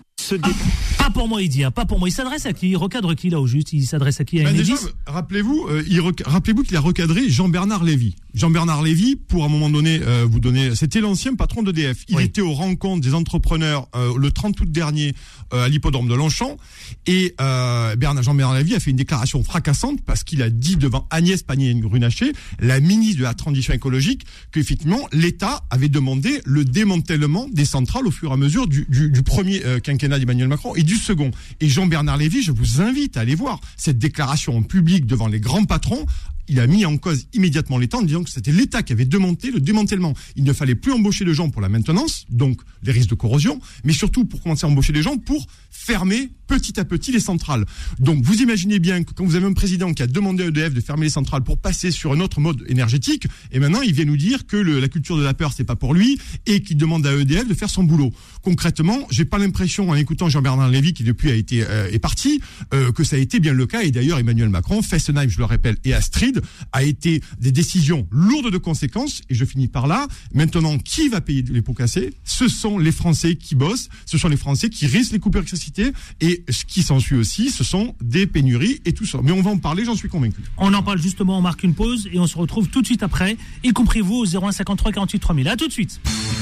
Pas pour moi, il dit. Pas pour moi. Il s'adresse à qui? Il recadre qui là au juste? Il s'adresse à qui? À déjà, rappelez-vous qu'il a recadré Jean-Bernard Lévy. Jean-Bernard Lévy, pour à un moment donné vous donner, c'était l'ancien patron d'EDF. Il était aux rencontres des entrepreneurs le 30 août dernier à l'hippodrome de Longchamp. Et Jean-Bernard Lévy a fait une déclaration fracassante parce qu'il a dit devant Agnès Pannier-Runacher, la ministre de la Transition écologique, qu'effectivement l'État avait demandé le démantèlement des centrales au fur et à mesure du premier quinquennat d'Emmanuel Macron et du second. Et Jean-Bernard Lévy, je vous invite à aller voir cette déclaration en public devant les grands patrons. Il a mis en cause immédiatement l'État en disant que c'était l'État qui avait demandé le démantèlement. Il ne fallait plus embaucher de gens pour la maintenance, donc les risques de corrosion, mais surtout pour commencer à embaucher des gens pour fermer petit à petit les centrales. Donc vous imaginez bien que quand vous avez un président qui a demandé à EDF de fermer les centrales pour passer sur un autre mode énergétique, et maintenant il vient nous dire que la culture de la peur c'est pas pour lui et qu'il demande à EDF de faire son boulot. Concrètement, j'ai pas l'impression en écoutant Jean-Bernard Lévy qui depuis est parti que ça a été bien le cas. Et d'ailleurs Emmanuel Macron, Fessenheim, je le rappelle, et Astrid a été des décisions lourdes de conséquences. Et je finis par là. Maintenant, qui va payer les pots cassés? Ce sont les Français qui bossent, ce sont les Français qui risquent les coupures d'électricité, et ce qui s'ensuit aussi, ce sont des pénuries et tout ça. Mais on va en parler, j'en suis convaincu. On en parle justement, on marque une pause et on se retrouve tout de suite après, y compris vous au 01 53 48 3000. À tout de suite.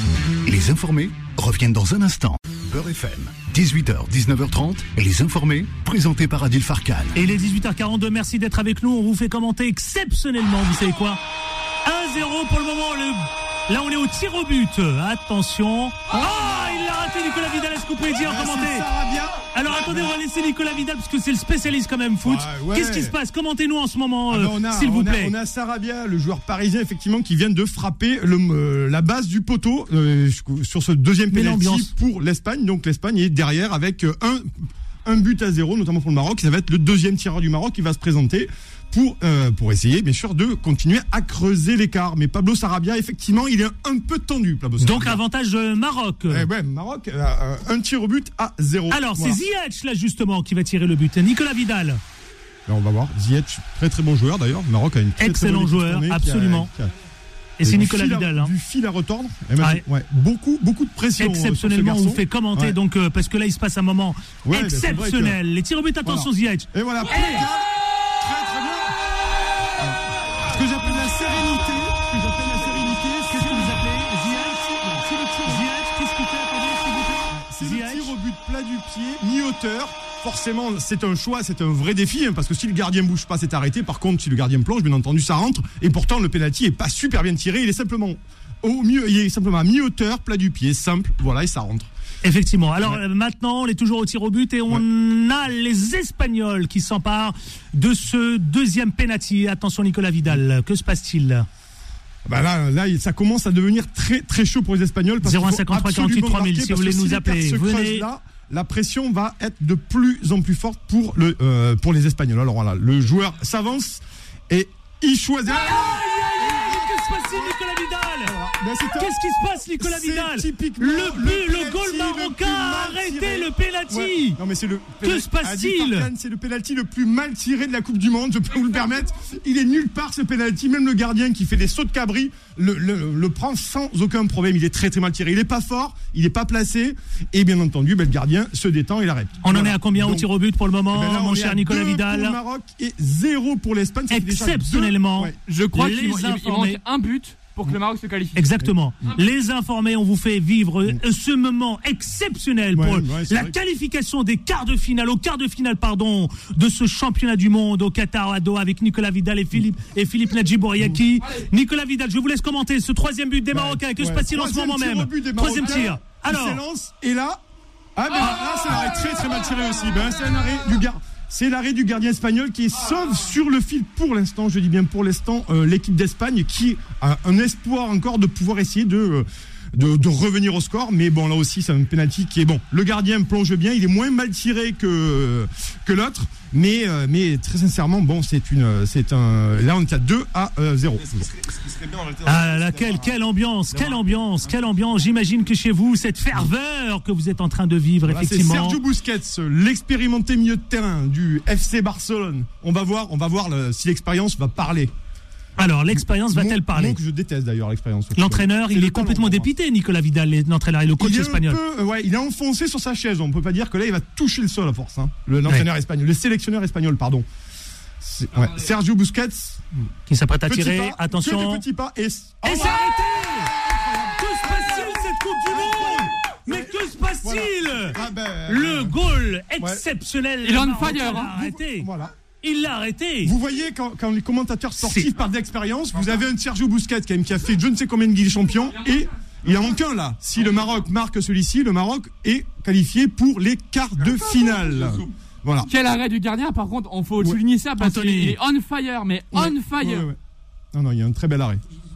Les informés reviennent dans un instant. Beurre FM, 18h, 19h30, les informés, présentés par Adil Farkan. Et il est 18h42, merci d'être avec nous, on vous fait commenter exceptionnellement, vous savez quoi? 1-0 pour le moment, là on est au tir au but, attention. Il l'a raté Nicolas Vidal, est-ce que vous pouvez dire, commenter? Alors attendez, on va laisser Nicolas Vidal parce que c'est le spécialiste quand même foot. Qu'est-ce qui se passe? Commentez-nous en ce moment, s'il vous plaît. On a Sarabia, le joueur parisien effectivement, qui vient de frapper la base du poteau sur ce deuxième pénalty pour l'Espagne. Donc l'Espagne est derrière avec un but à 0, notamment pour le Maroc. Ça va être le deuxième tireur du Maroc qui va se présenter pour essayer, bien sûr, de continuer à creuser l'écart. Mais Pablo Sarabia, effectivement, il est un peu tendu. Donc, avantage Maroc. Maroc, un tir au but à 0. Alors, voilà. C'est Ziyech, là, justement, qui va tirer le but. Nicolas Vidal. Là, on va voir. Ziyech, très très bon joueur, d'ailleurs. Maroc a une très excellent joueur, absolument. Et c'est Nicolas Vidal. Du fil à retordre. Beaucoup de pression. Exceptionnellement, on vous fait commenter, donc, parce que là, il se passe un moment exceptionnel. Que... Les tirs au but, attention, Ziyech. Et voilà. Très bien. Ce que j'appelle la sérénité. Qu'est-ce que vous appelez Ziyech, qu'est-ce qu'il fait? Attendez, s'il vous plaît. C'est le tir au but plat du pied, mi-hauteur. Forcément, c'est un choix, c'est un vrai défi, parce que si le gardien bouge pas, c'est arrêté. Par contre, si le gardien plonge, bien entendu, ça rentre. Et pourtant, le penalty est pas super bien tiré. Il est simplement à mi-hauteur, plat du pied, simple. Voilà, et ça rentre. Effectivement. Alors maintenant, on est toujours au tir au but et on a les Espagnols qui s'emparent de ce deuxième penalty. Attention Nicolas Vidal, que se passe-t-il ? Bah là, ça commence à devenir très très chaud pour les Espagnols. 0,53 48 3000 si vous voulez nous appeler. Venez. Là, la pression va être de plus en plus forte pour les Espagnols. Alors voilà, le joueur s'avance et il choisit. Que se passe-t-il, Nicolas Vidal ? Qu'est-ce qui se passe, Nicolas Vidal ? Le goal marocain a arrêté le penalty. Ouais. Non mais c'est que se passe-t-il ? C'est le penalty le plus mal tiré de la Coupe du Monde, je peux vous le permettre. Il est nulle part ce penalty, même le gardien qui fait des sauts de cabri le prend sans aucun problème. Il est très très mal tiré. Il est pas fort, il est pas placé et bien entendu, le gardien se détend et il arrête. On en est à combien au tir au but pour le moment, mon cher Nicolas Vidal ? 2 pour le Maroc et 0 pour l'Espagne. Exceptionnellement, je crois qu'il manque un but pour que le Maroc se qualifie. Exactement. Les informés, on vous fait vivre ce moment exceptionnel pour la qualification des quarts de finale, de ce championnat du monde au Qatar, à Doha, avec Nicolas Vidal et Philippe Nadjibouriaki. Nicolas Vidal, je vous laisse commenter ce troisième but des Marocains. Que se passe-t-il en ce moment même ? Troisième tir. Alors. Et là, c'est un arrêt très très mal tiré aussi. C'est un arrêt du gars. C'est l'arrêt du gardien espagnol qui sauve sur le fil pour l'instant, je dis bien pour l'instant, l'équipe d'Espagne qui a un espoir encore de pouvoir essayer de revenir au score. Mais bon, là aussi, c'est un penalty qui est bon. Le gardien plonge bien, il est moins mal tiré que l'autre. Mais très sincèrement, bon, là on est à 2-0. Ah là, quelle ambiance. J'imagine que chez vous, cette ferveur que vous êtes en train de vivre, effectivement. C'est Sergio Busquets, l'expérimenté milieu de terrain du FC Barcelone. On va voir si l'expérience va parler. Alors, l'expérience va-t-elle parler ? Moi que je déteste d'ailleurs l'expérience. L'entraîneur, il est complètement dépité, Nicolas Vidal, l'entraîneur et le coach espagnol. Il est enfoncé sur sa chaise. On ne peut pas dire que là, il va toucher le sol à force. L'entraîneur espagnol, le sélectionneur espagnol, pardon. Sergio Busquets. Qui s'apprête à tirer. Attention. Petit pas et c'est arrêté ! Que se passe-t-il cette Coupe du Monde ? Mais que se passe-t-il ? Le goal exceptionnel. Il est on fire. Arrêté. Voilà. Il l'a arrêté. Vous voyez, quand les commentateurs sportifs parlent d'expérience, vous avez un Sergio Busquets quand même qui a fait je ne sais combien de Ligue des Champions et il en manque un là. Si le Maroc marque celui-ci, le Maroc est qualifié pour les quarts de finale. Voilà. Quel arrêt du gardien, par contre, on faut souligner ça parce qu'il est on fire, mais on fire. Ouais. Non, il y a un très bel arrêt.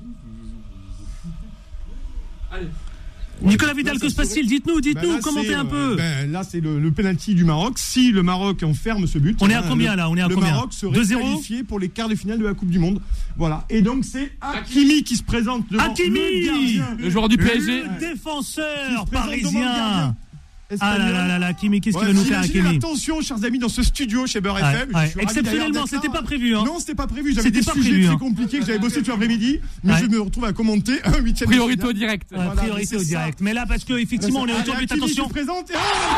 Allez. Nicolas Vidal, que se passe-t-il ? Dites-nous, commentez un peu. Là, c'est le penalty du Maroc. Si le Maroc enferme ce but, on est à combien là ? Le Maroc serait 2-0 qualifié pour les quarts de finale de la Coupe du Monde. Voilà. Et donc c'est Hakimi qui se présente devant le gardien, le joueur du PSG, le défenseur parisien. Ah là, Hakimi, qu'est-ce qu'il va nous faire, Hakimi ? Attention, chers amis, dans ce studio chez Beurre FM. Exceptionnellement, c'était pas prévu. Non, c'était pas prévu. J'avais des sujets très compliqués que j'avais bossé tout l'après-midi, mais je me retrouve à commenter un 8e. Priorité au direct. Priorité au direct. Mais là, parce que effectivement, on est au tour but. Attention. Présente.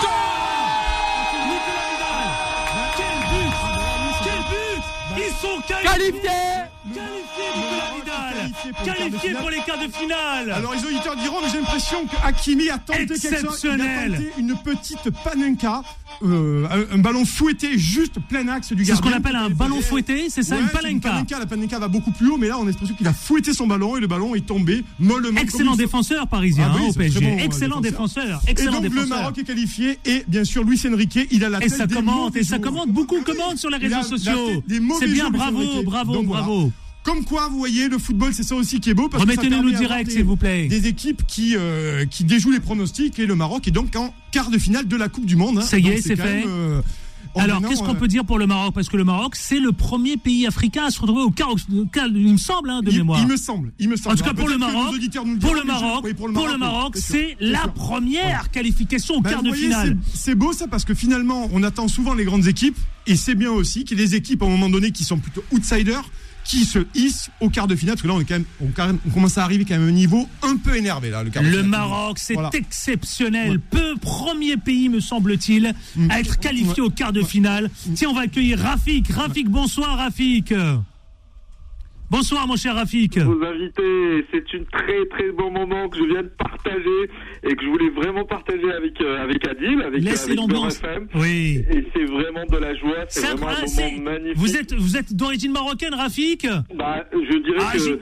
Quel but ! Ils sont qualifiés, Nicolas Vidal. Qualifiés pour les quarts de finale. Alors les auditeurs diront, mais j'ai l'impression que Hakimi a tenté quelque chose. Il a tenté une petite panenka, un ballon fouetté juste plein axe du gardien. C'est ce qu'on appelle un ballon fouetté, c'est ça, une panenka. La panenka va beaucoup plus haut, mais là on a l'impression qu'il a fouetté son ballon et le ballon est tombé mollement. Excellent défenseur parisien au PSG. Bon, excellent défenseur. Et donc le Maroc est qualifié et bien sûr Luis Enrique, il a la tête. Et ça commente, beaucoup commentent sur les réseaux sociaux. C'est bien, bravo. Comme quoi, vous voyez, le football, c'est ça aussi qui est beau. Remettez-nous direct, s'il vous plaît. Des équipes qui déjouent les pronostics et le Maroc est donc en quart de finale de la Coupe du Monde. Ça y est, c'est fait. Alors, qu'est-ce qu'on peut dire pour le Maroc ? Parce que le Maroc, c'est le premier pays africain à se retrouver au quart, il me semble, de mémoire. Il me semble. En tout cas, pour le Maroc, c'est la première qualification au quart de finale. C'est beau ça, parce que finalement, on attend souvent les grandes équipes, et c'est bien aussi qu'il y ait des équipes, à un moment donné, qui sont plutôt outsiders, qui se hisse au quart de finale, parce que là on commence à arriver quand même à un niveau un peu énervé là. Le Maroc, c'est exceptionnel. Premier pays, me semble-t-il, à être qualifié au quart de finale. Tiens, on va accueillir Rafik. Rafik, bonsoir Rafik. Bonsoir mon cher Rafik. Vous invitez, c'est un très très bon moment que je viens de partager et que je voulais vraiment partager avec Adil, avec Beurre FM. Oui. Et c'est vraiment de la joie, c'est vraiment un moment magnifique. Vous êtes d'origine marocaine, Rafik ? Je dirais que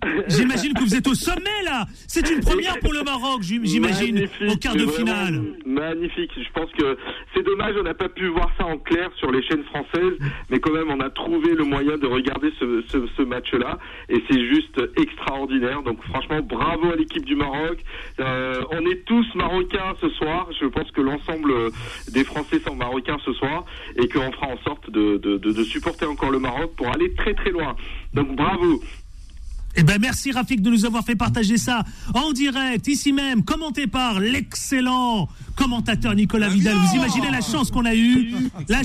J'imagine que vous êtes au sommet là. C'est une première pour le Maroc, j'imagine, Magnifique, au quart de finale. Magnifique. Je pense que c'est dommage, on n'a pas pu voir ça en clair sur les chaînes françaises, mais quand même, on a trouvé le moyen de regarder ce match-là, et c'est juste extraordinaire. Donc franchement, bravo à l'équipe du Maroc. On est tous marocains ce soir. Je pense que l'ensemble des Français sont marocains ce soir, et qu'on fera en sorte de supporter encore le Maroc pour aller très très loin. Donc bravo. Eh ben merci Rafik de nous avoir fait partager ça en direct, ici même, commenté par l'excellent commentateur Nicolas Vidal. Vous imaginez la chance qu'on a eue.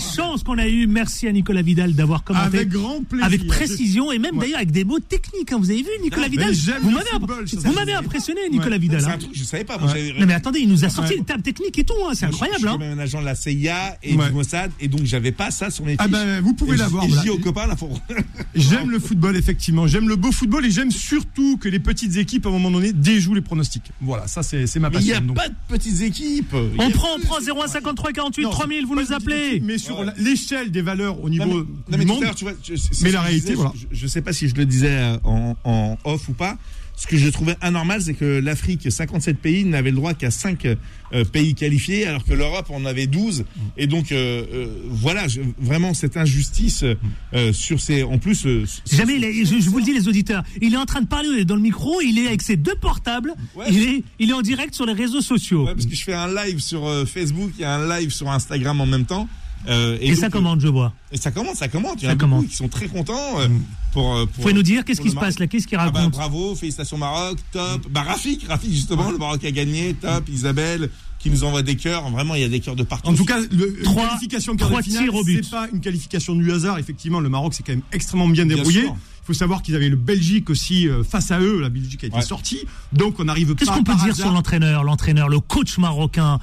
Merci à Nicolas Vidal d'avoir commenté avec grand plaisir, avec précision et même d'ailleurs avec des mots techniques. Vous avez vu Nicolas Vidal? Vous m'avez impressionné Nicolas Vidal. C'est un truc que je savais pas. Non mais attendez, il nous a sorti une table technique et tout. C'est incroyable. Je suis même un agent de la CIA et du Mossad, et donc j'avais pas ça sur mes fiches. Vous pouvez l'avoir. Je dis aux copains là. J'aime le football effectivement. J'aime le beau football et j'aime surtout que les petites équipes à un moment donné déjouent les pronostics. Voilà, ça c'est ma passion. Il n'y a pas de petites équipes. On prend 0153 48 3000, vous nous appelez. Mais sur l'échelle des valeurs au niveau du monde. Tu vois, mais la réalité, voilà. Je sais pas si je le disais en off ou pas. Ce que je trouvais anormal, c'est que l'Afrique, 57 pays, n'avait le droit qu'à 5 pays qualifiés, alors que l'Europe en avait 12. Et donc, voilà, vraiment, cette injustice sur ces... En plus... Jamais, je vous le dis, les auditeurs, il est en train de parler dans le micro, il est avec ses 2 portables, il est en direct sur les réseaux sociaux. Ouais, parce que je fais un live sur Facebook et un live sur Instagram en même temps. Et donc, ça commente, je vois. Et ça commente. Il y en a beaucoup qui sont très contents. Vous pouvez nous dire qu'est-ce qui se passe là? Qu'est-ce qu'il raconte? Bravo, félicitations Maroc, top. Rafik justement, le Maroc a gagné, top. Isabelle qui nous envoie des cœurs. Vraiment, il y a des cœurs de partout. En tout cas, une qualification quart de finale, c'est pas une qualification du hasard. Effectivement, le Maroc s'est quand même extrêmement bien débrouillé. Il faut savoir qu'ils avaient le Belgique aussi face à eux. La Belgique a été sortie. Donc, on arrive pas Qu'est-ce qu'on peut dire sur l'entraîneur, le coach marocain?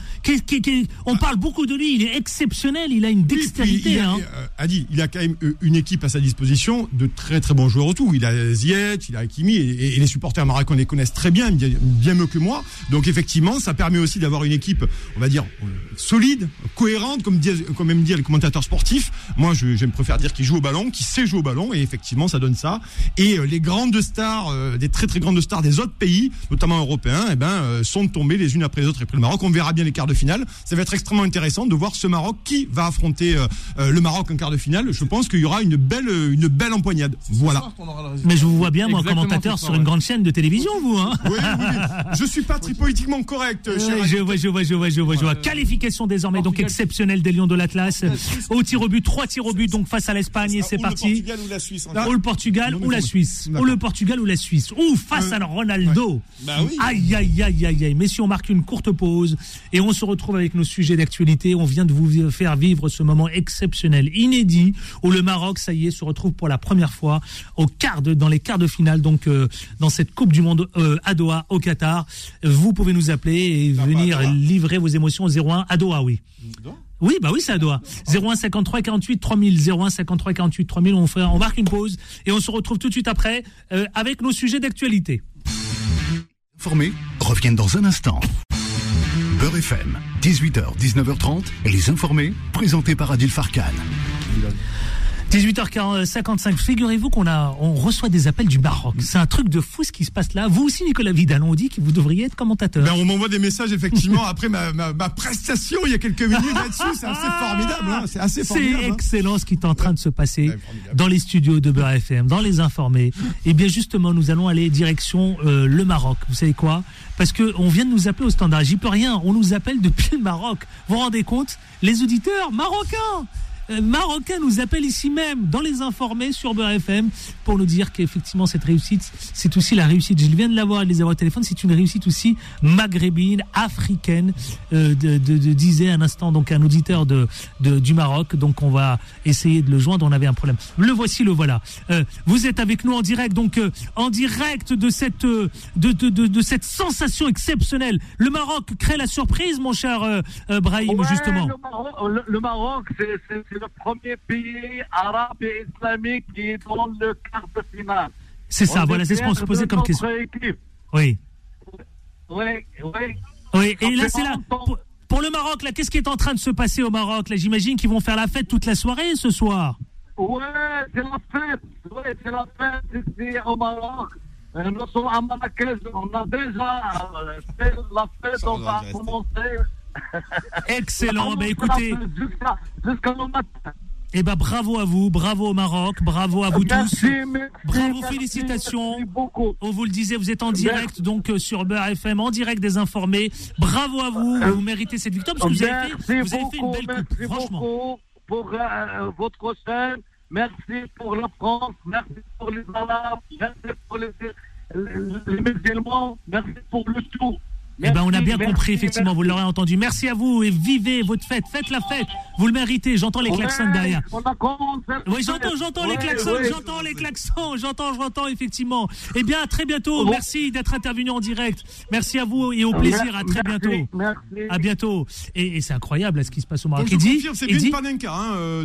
On parle beaucoup de lui. Il est exceptionnel. Il a une dextérité. Adi, il a quand même une équipe à sa disposition de très très bons joueurs autour. Il a Ziyech, il a Hakimi et les supporters marocains les connaissent très bien mieux que moi. Donc, effectivement, ça permet aussi d'avoir une équipe, on va dire, solide, cohérente, comme aiment dire les commentateurs sportifs. Moi, j'aime préférer dire qu'il joue au ballon, qu'il sait jouer au ballon, et effectivement, ça donne ça. Et les grandes stars, des très très grandes stars des autres pays, notamment européens, sont tombées les unes après les autres. Et après le Maroc, on verra bien les quarts de finale. Ça va être extrêmement intéressant de voir ce Maroc qui va affronter le Maroc en quart de finale. Je pense qu'il y aura une belle empoignade. Voilà. Mais je vous vois bien, moi, commentateur sur une grande chaîne de télévision, vous. Oui. Je suis pas très politiquement correct. Je vois. Qualification désormais donc exceptionnelle des Lions de l'Atlas. Au tir au but, 3 tirs au but donc face à l'Espagne, et c'est parti. Le Portugal ou la Suisse. Le Portugal ou la Suisse. Ou le Portugal ou la Suisse. Ou face à Ronaldo. Aïe. Messieurs, on marque une courte pause et on se retrouve avec nos sujets d'actualité. On vient de vous faire vivre ce moment exceptionnel, inédit, où le Maroc, ça y est, se retrouve pour la première fois dans les quarts de finale, donc dans cette Coupe du Monde à Doha, au Qatar. Vous pouvez nous appeler et venir livrer vos émotions au 01 à Doha, oui. Oui, c'est à Doha. 01 53 48 3000, 01 53 48 3000. On marque une pause et on se retrouve tout de suite après avec nos sujets d'actualité. Informés reviennent dans un instant. Beurre FM, 18h, 19h30, les informés, présentés par Adil Farkan. 18h55, figurez-vous on reçoit des appels du Maroc. C'est un truc de fou ce qui se passe là. Vous aussi, Nicolas Vidal, on dit que vous devriez être commentateur. On m'envoie des messages effectivement après ma prestation il y a quelques minutes là-dessus. C'est assez formidable. C'est assez formidable. C'est excellent ce qui est en train de se passer dans les studios de Beurre FM, dans les informés. Et bien justement, nous allons aller direction le Maroc. Vous savez quoi? Parce qu'on vient de nous appeler au standard. J'y peux rien. On nous appelle depuis le Maroc. Vous vous rendez compte? Les auditeurs marocains nous appellent ici même dans les informés sur Beurre FM pour nous dire qu'effectivement cette réussite, c'est aussi la réussite, je viens de l'avoir, de les avoir au téléphone, c'est une réussite aussi maghrébine, africaine, disait un instant donc un auditeur du Maroc. Donc on va essayer de le joindre, on avait un problème. Le voici, le voilà. Vous êtes avec nous en direct, donc en direct de cette sensation exceptionnelle. Le Maroc crée la surprise, mon cher Brahim, justement. Le Maroc, c'est le premier pays arabe et islamique qui est dans le quart de finale. C'est ça, voilà, c'est ce qu'on se posait comme question. Oui. Et là, c'est là. Pour le Maroc, là, qu'est-ce qui est en train de se passer au Maroc? Là, j'imagine qu'ils vont faire la fête toute la soirée ce soir. Ouais, c'est la fête. C'est au Maroc. Nous sommes à Marrakech, on a déjà fait la fête, on va commencer. Excellent, écoutez. Jusqu'à le matin. Bravo à vous, bravo au Maroc, bravo à vous tous. Bravo, félicitations. Merci beaucoup. On vous le disait, vous êtes en direct donc sur Beurre FM, en direct des informés. Bravo à vous, vous méritez cette victoire parce que vous avez fait une belle coupe, franchement. Merci beaucoup pour votre chaîne. Merci pour la France, merci pour les Arabes, merci pour les musulmans, merci pour le tout. On a bien compris, effectivement, vous l'aurez entendu. Merci à vous et vivez votre fête, faites la fête. Vous le méritez, j'entends les klaxons derrière. Oui, j'entends les klaxons, j'entends effectivement. À très bientôt. Merci d'être intervenu en direct. Merci à vous et au plaisir. À très bientôt. Merci. À bientôt. Et c'est incroyable là, ce qui se passe au Maroc. C'est bien une panenka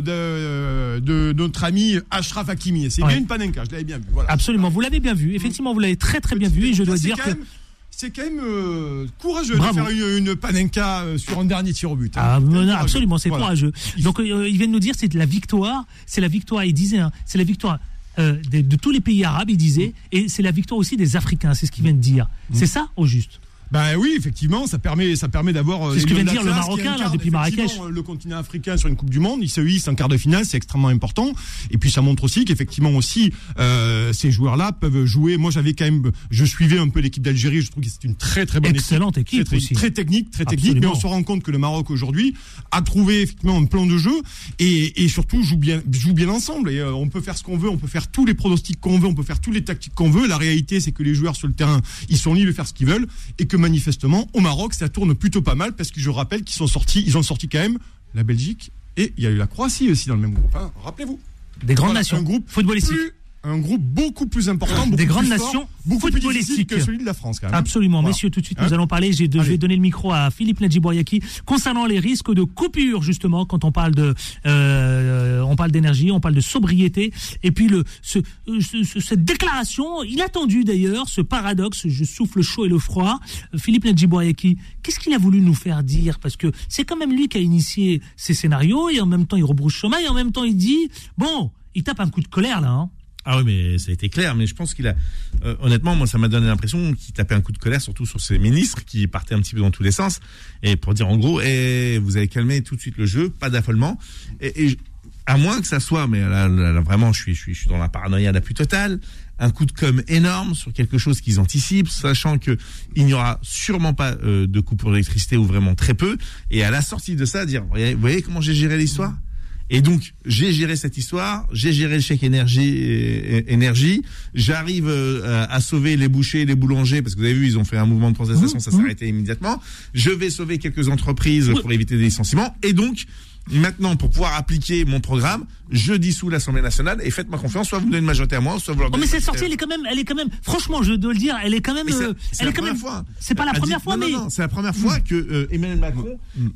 de notre ami Achraf Hakimi. C'est bien une panenka, je l'avais bien vu. Voilà. Absolument, vous l'avez bien vu. Effectivement, vous l'avez très très bien vu et je dois dire que... C'est quand même courageux de faire une panenka sur un dernier tir au but. Absolument, c'est courageux. Donc, ils viennent nous dire c'est la victoire, ils disaient, c'est la victoire de tous les pays arabes, ils disaient, et c'est la victoire aussi des Africains, c'est ce qu'ils viennent de dire. C'est ça, au juste? Oui, effectivement, ça permet d'avoir. C'est ce que vient de dire le Marocain là, depuis Marrakech. Le continent africain sur une Coupe du Monde, il se hisse en quart de finale, c'est extrêmement important. Et puis ça montre aussi qu'effectivement aussi ces joueurs-là peuvent jouer. Moi, je suivais un peu l'équipe d'Algérie. Je trouve que c'est une très très bonne excellente équipe aussi. Très technique. Mais on se rend compte que le Maroc aujourd'hui a trouvé effectivement un plan de jeu et surtout joue bien ensemble. Et on peut faire ce qu'on veut, on peut faire tous les pronostics qu'on veut, on peut faire tous les tactiques qu'on veut. La réalité, c'est que les joueurs sur le terrain, ils sont libres de faire ce qu'ils veulent et que manifestement, au Maroc, ça tourne plutôt pas mal parce que je rappelle qu'ils ont sorti quand même la Belgique et il y a eu la Croatie aussi dans le même groupe. Rappelez-vous. Des grandes nations. Un groupe footballistique. Un groupe beaucoup plus important, des grandes nations, beaucoup plus difficile que celui de la France, quand même. Absolument, messieurs, tout de suite, nous allons parler. Je vais donner le micro à Philippe Nadjibouriaki concernant les risques de coupure, justement, quand on parle d'énergie, on parle de sobriété, et puis cette déclaration inattendue d'ailleurs, ce paradoxe, je souffle le chaud et le froid. Philippe Nadjibouriaki, qu'est-ce qu'il a voulu nous faire dire? Parce que c'est quand même lui qui a initié ces scénarios, et en même temps il rebrousse chemin, et en même temps il dit, il tape un coup de colère là, hein. Ah oui, mais ça a été clair. Mais je pense qu'il a, honnêtement, moi, ça m'a donné l'impression qu'il tapait un coup de colère, surtout sur ses ministres qui partaient un petit peu dans tous les sens. Et pour dire en gros, vous avez calmé tout de suite le jeu, pas d'affolement. Et à moins que ça soit, mais là vraiment, je suis dans la paranoïa la plus totale. Un coup de com' énorme sur quelque chose qu'ils anticipent, sachant que il n'y aura sûrement pas de coupure d'électricité ou vraiment très peu. Et à la sortie de ça, dire, vous voyez comment j'ai géré l'histoire? Et donc, j'ai géré cette histoire, j'ai géré le chèque énergie, j'arrive à sauver les bouchers, les boulangers, parce que vous avez vu, ils ont fait un mouvement de protestation, ça s'est arrêté immédiatement. Je vais sauver quelques entreprises pour éviter des licenciements. Et donc, maintenant, pour pouvoir appliquer mon programme, je dissous l'Assemblée nationale et faites-moi confiance, soit vous me donnez une majorité à moi, soit vous leur donnez. Mais cette sortie, elle est quand même, franchement, je dois le dire, elle est quand même, c'est pas la première fois, mais. Non, c'est la première fois que Emmanuel Macron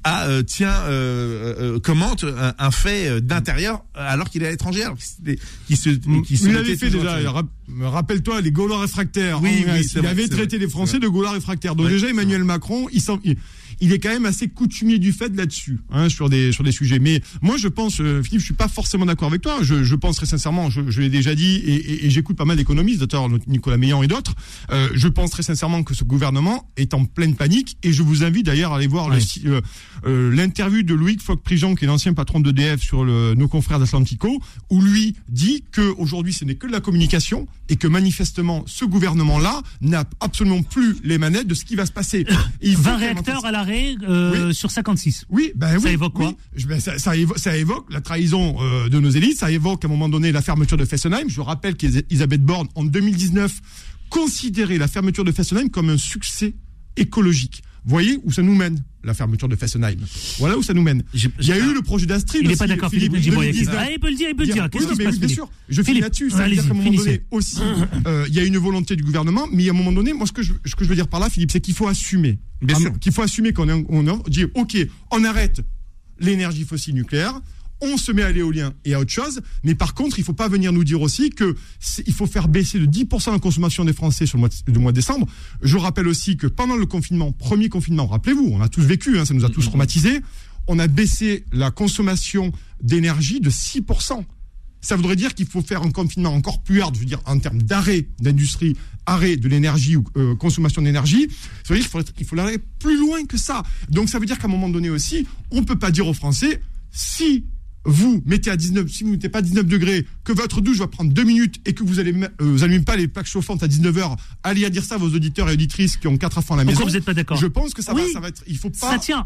commente un fait d'intérieur alors qu'il est à l'étranger, alors il l'avait fait déjà. Rappelle-toi, les Gaulois réfractaires. Il avait traité les Français de Gaulois réfractaires. Donc déjà, Emmanuel Macron, il est quand même assez coutumier du fait là-dessus, sur des sujets. Mais moi, je pense, Philippe, je suis pas forcément d'accord avec toi. Je pense très sincèrement, je l'ai déjà dit, et j'écoute pas mal d'économistes, notamment Nicolas Meillan et d'autres. Je pense très sincèrement que ce gouvernement est en pleine panique, et je vous invite d'ailleurs à aller voir l'interview de Loïc Foch-Prigent, qui est l'ancien patron d'EDF, sur nos confrères d'Atlantico, où lui dit que aujourd'hui, ce n'est que de la communication, et que manifestement, ce gouvernement-là n'a absolument plus les manettes de ce qui va se passer. 20 réacteurs à l'arrêt sur 56. Ça évoque quoi? Ça évoque la trahison de nos élites, ça évoque à un moment donné la fermeture de Fessenheim. Je rappelle qu'Elisabeth Borne, en 2019, considérait la fermeture de Fessenheim comme un succès écologique. Vous voyez où ça nous mène, la fermeture de Fessenheim? Voilà où ça nous mène. Il y a eu le projet d'Astrid. Il n'est pas d'accord, Philippe. Il peut le dire. Qu'est-ce qui se passe, bien sûr. Je finis là-dessus. Ça veut dire qu'à un moment donné aussi, il y a une volonté du gouvernement, mais à un moment donné, moi, ce que je veux dire par là, Philippe, c'est qu'il faut assumer. Bien sûr. Qu'il faut assumer qu'on dit, OK, on arrête l'énergie fossile nucléaire, on se met à l'éolien et à autre chose, mais par contre, il ne faut pas venir nous dire aussi qu'il faut faire baisser de 10% la consommation des Français sur le mois de décembre. Je rappelle aussi que pendant le premier confinement, rappelez-vous, on a tous vécu, ça nous a tous traumatisés, on a baissé la consommation d'énergie de 6%. Ça voudrait dire qu'il faut faire un confinement encore plus hard, je veux dire, en termes d'arrêt d'industrie, arrêt de l'énergie ou consommation d'énergie. Ça veut dire qu'il faut aller plus loin que ça. Donc ça veut dire qu'à un moment donné aussi, on ne peut pas dire aux Français, si vous mettez à 19, si vous mettez pas 19 degrés, que votre douche va prendre 2 minutes et que vous allumez pas les plaques chauffantes à 19h, allez à dire ça à vos auditeurs et auditrices qui ont 4 enfants à la maison. Pourquoi vous n'êtes pas d'accord? Je pense que ça va être, il faut pas. Ça tient.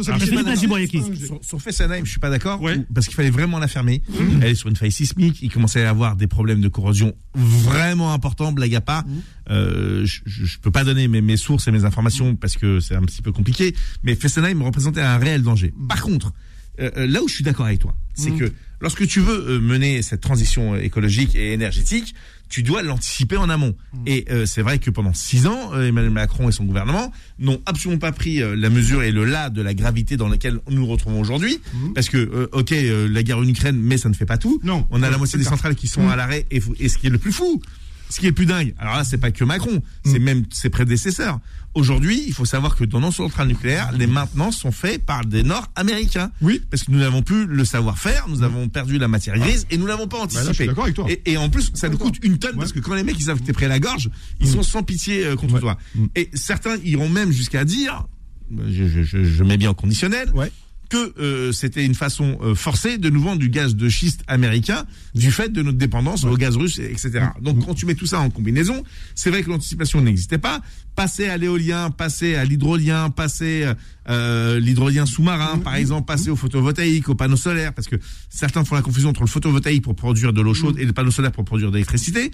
Sur Fessenheim, je suis pas d'accord, parce qu'il fallait vraiment la fermer. Elle est sur une faille sismique, il commençait à y avoir des problèmes de corrosion vraiment importants, blague à part. Je peux pas donner mes sources et mes informations parce que c'est un petit peu compliqué, mais Fessenheim représentait un réel danger. Par contre, là où je suis d'accord avec toi, c'est que lorsque tu veux mener cette transition écologique et énergétique, tu dois l'anticiper en amont. Et c'est vrai que pendant 6 ans, Emmanuel Macron et son gouvernement n'ont absolument pas pris la mesure et le là de la gravité dans laquelle nous nous retrouvons aujourd'hui. Parce que, la guerre en Ukraine, mais ça ne fait pas tout. Non, on a la moitié des centrales qui sont à l'arrêt. Et ce qui est le plus fou, ce qui est le plus dingue, alors là, c'est pas que Macron, c'est même ses prédécesseurs. Aujourd'hui, il faut savoir que dans nos centrales nucléaires, les maintenances sont faites par des Nord-Américains. Oui. Parce que nous n'avons plus le savoir-faire, nous avons perdu la matière grise et nous l'avons pas anticipé. Là, je suis d'accord avec toi. Et en plus, ça nous coûte une tonne parce que quand les mecs ils savent que t'es prêt à la gorge, ils sont sans pitié contre toi. Et certains iront même jusqu'à dire, je mets bien en conditionnel, que c'était une façon forcée de nous vendre du gaz de schiste américain du fait de notre dépendance au gaz russe, etc. Donc quand tu mets tout ça en combinaison, c'est vrai que l'anticipation n'existait pas. Passer à l'éolien, passer à l'hydrolien, passer l'hydrolien sous-marin, par exemple, passer au photovoltaïque, aux panneaux solaires, parce que certains font la confusion entre le photovoltaïque pour produire de l'eau chaude et le panneau solaire pour produire de l'électricité.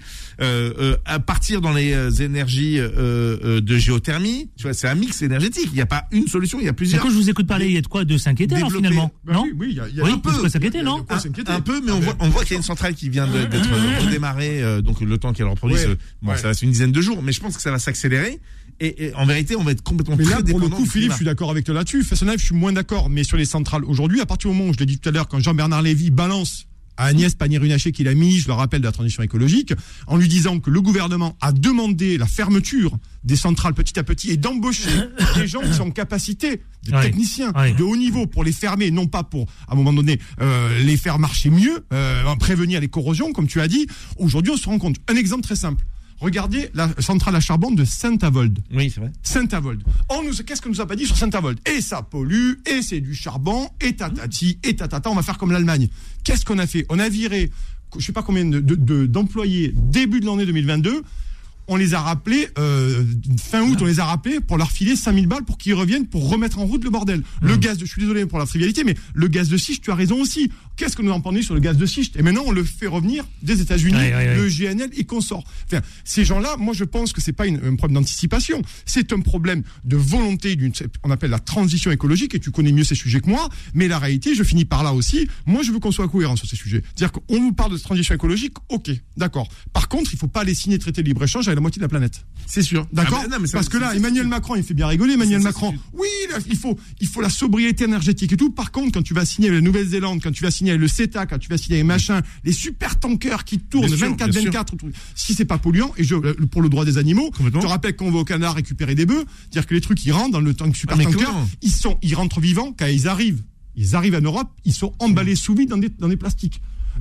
À partir dans les énergies de géothermie, tu vois, c'est un mix énergétique. Il n'y a pas une solution, il y a plusieurs. Quand je vous écoute parler, il y a de quoi de s'inquiéter alors, finalement, non? Oui, il y a un peu. De s'inquiéter, non? Un peu, mais on voit qu'il y a une centrale qui vient d'être redémarrée, donc le temps qu'elle reproduise, ça reste une dizaine de jours, mais je pense que ça va s'accélérer. Et en vérité, on va être complètement très dépendant. Pour le coup, Philippe, je suis d'accord avec toi là-dessus. Fessenheim, je suis moins d'accord. Mais sur les centrales aujourd'hui, à partir du moment où, je l'ai dit tout à l'heure, quand Jean-Bernard Lévy balance à Agnès Pannier-Runacher qu'il a mis, je le rappelle, de la transition écologique, en lui disant que le gouvernement a demandé la fermeture des centrales petit à petit et d'embaucher des gens qui sont en capacité, des techniciens de haut niveau pour les fermer, non pas pour, à un moment donné, les faire marcher mieux, prévenir les corrosions, comme tu as dit. Aujourd'hui, on se rend compte. Un exemple très simple. Regardez la centrale à charbon de Saint-Avold. Oui, c'est vrai. Saint-Avold. Qu'est-ce qu'on nous a pas dit sur Saint-Avold? Et ça pollue, et c'est du charbon, et tatati, et tatata, on va faire comme l'Allemagne. Qu'est-ce qu'on a fait? On a viré, je sais pas combien d'employés début de l'année 2022. On les a rappelés, fin août, on les a rappelés pour leur filer 5000 balles pour qu'ils reviennent pour remettre en route le bordel. Le gaz je suis désolé pour la trivialité, mais le gaz de schiste, tu as raison aussi. Qu'est-ce que nous en pensons sur le gaz de schiste? Et maintenant, on le fait revenir des États-Unis, le GNL et consorts. Enfin, ces gens-là, moi, je pense que c'est pas un problème d'anticipation. C'est un problème de volonté on appelle la transition écologique, et tu connais mieux ces sujets que moi. Mais la réalité, je finis par là aussi. Moi, je veux qu'on soit cohérent sur ces sujets. C'est-à-dire qu'on nous parle de transition écologique, ok, d'accord. Par contre, il faut pas aller signer traité de libre-échange avec la moitié de la planète. C'est sûr. D'accord? Parce que là, Emmanuel Macron, il fait bien rigoler. Emmanuel Macron, oui, là, il faut la sobriété énergétique et tout. Par contre, quand tu vas signer avec la Nouvelle-Zélande, quand tu vas signer avec le CETA, quand tu vas signer avec machin, les super tankers qui tournent 24/24, si c'est pas polluant, et pour le droit des animaux, je te rappelle qu'on va au Canada récupérer des bœufs, dire que les trucs, ils rentrent dans le tank super tanker, ils rentrent vivants, quand ils arrivent en Europe, ils sont emballés sous vide dans des plastiques.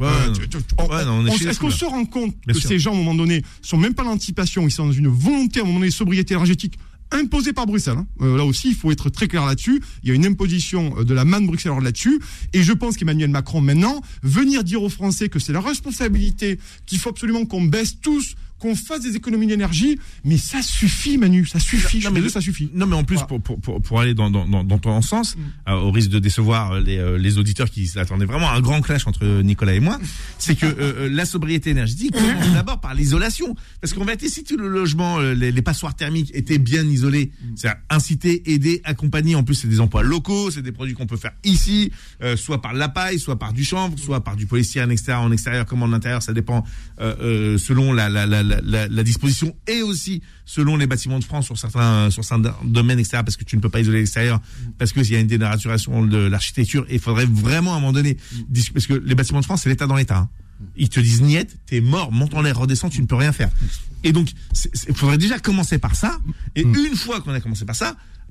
Est-ce qu'on se rend compte que ces gens, à un moment donné, sont même pas dans l'anticipation, ils sont dans une volonté, à un moment donné, de sobriété énergétique imposée par Bruxelles. Là aussi, il faut être très clair là-dessus. Il y a une imposition de la manne bruxelloise là-dessus. Et je pense qu'Emmanuel Macron, maintenant, venir dire aux Français que c'est la responsabilité, qu'il faut absolument qu'on baisse tous, qu'on fasse des économies d'énergie, mais ça suffit, Manu, ça suffit. Ça suffit. Non, mais en plus, pour aller dans ton sens, au risque de décevoir les auditeurs qui attendaient vraiment un grand clash entre Nicolas et moi, c'est que la sobriété énergétique commence d'abord par l'isolation. Parce qu'en vérité, si tout le logement, les passoires thermiques étaient bien isolés, c'est inciter, aider, accompagner. En plus, c'est des emplois locaux, c'est des produits qu'on peut faire ici, soit par la paille, soit par du chanvre, soit par du polystyrène en extérieur comme en intérieur, ça dépend selon la disposition et aussi selon les bâtiments de France sur certains domaines extérieurs, parce que tu ne peux pas isoler l'extérieur parce qu'il y a une dénaturation de l'architecture et il faudrait vraiment à un moment donné, parce que les bâtiments de France c'est l'état dans l'état. Ils te disent niette, t'es mort, monte en l'air, redescends, tu ne peux rien faire. Et donc il faudrait déjà commencer par ça, et une fois qu'on a commencé par ça,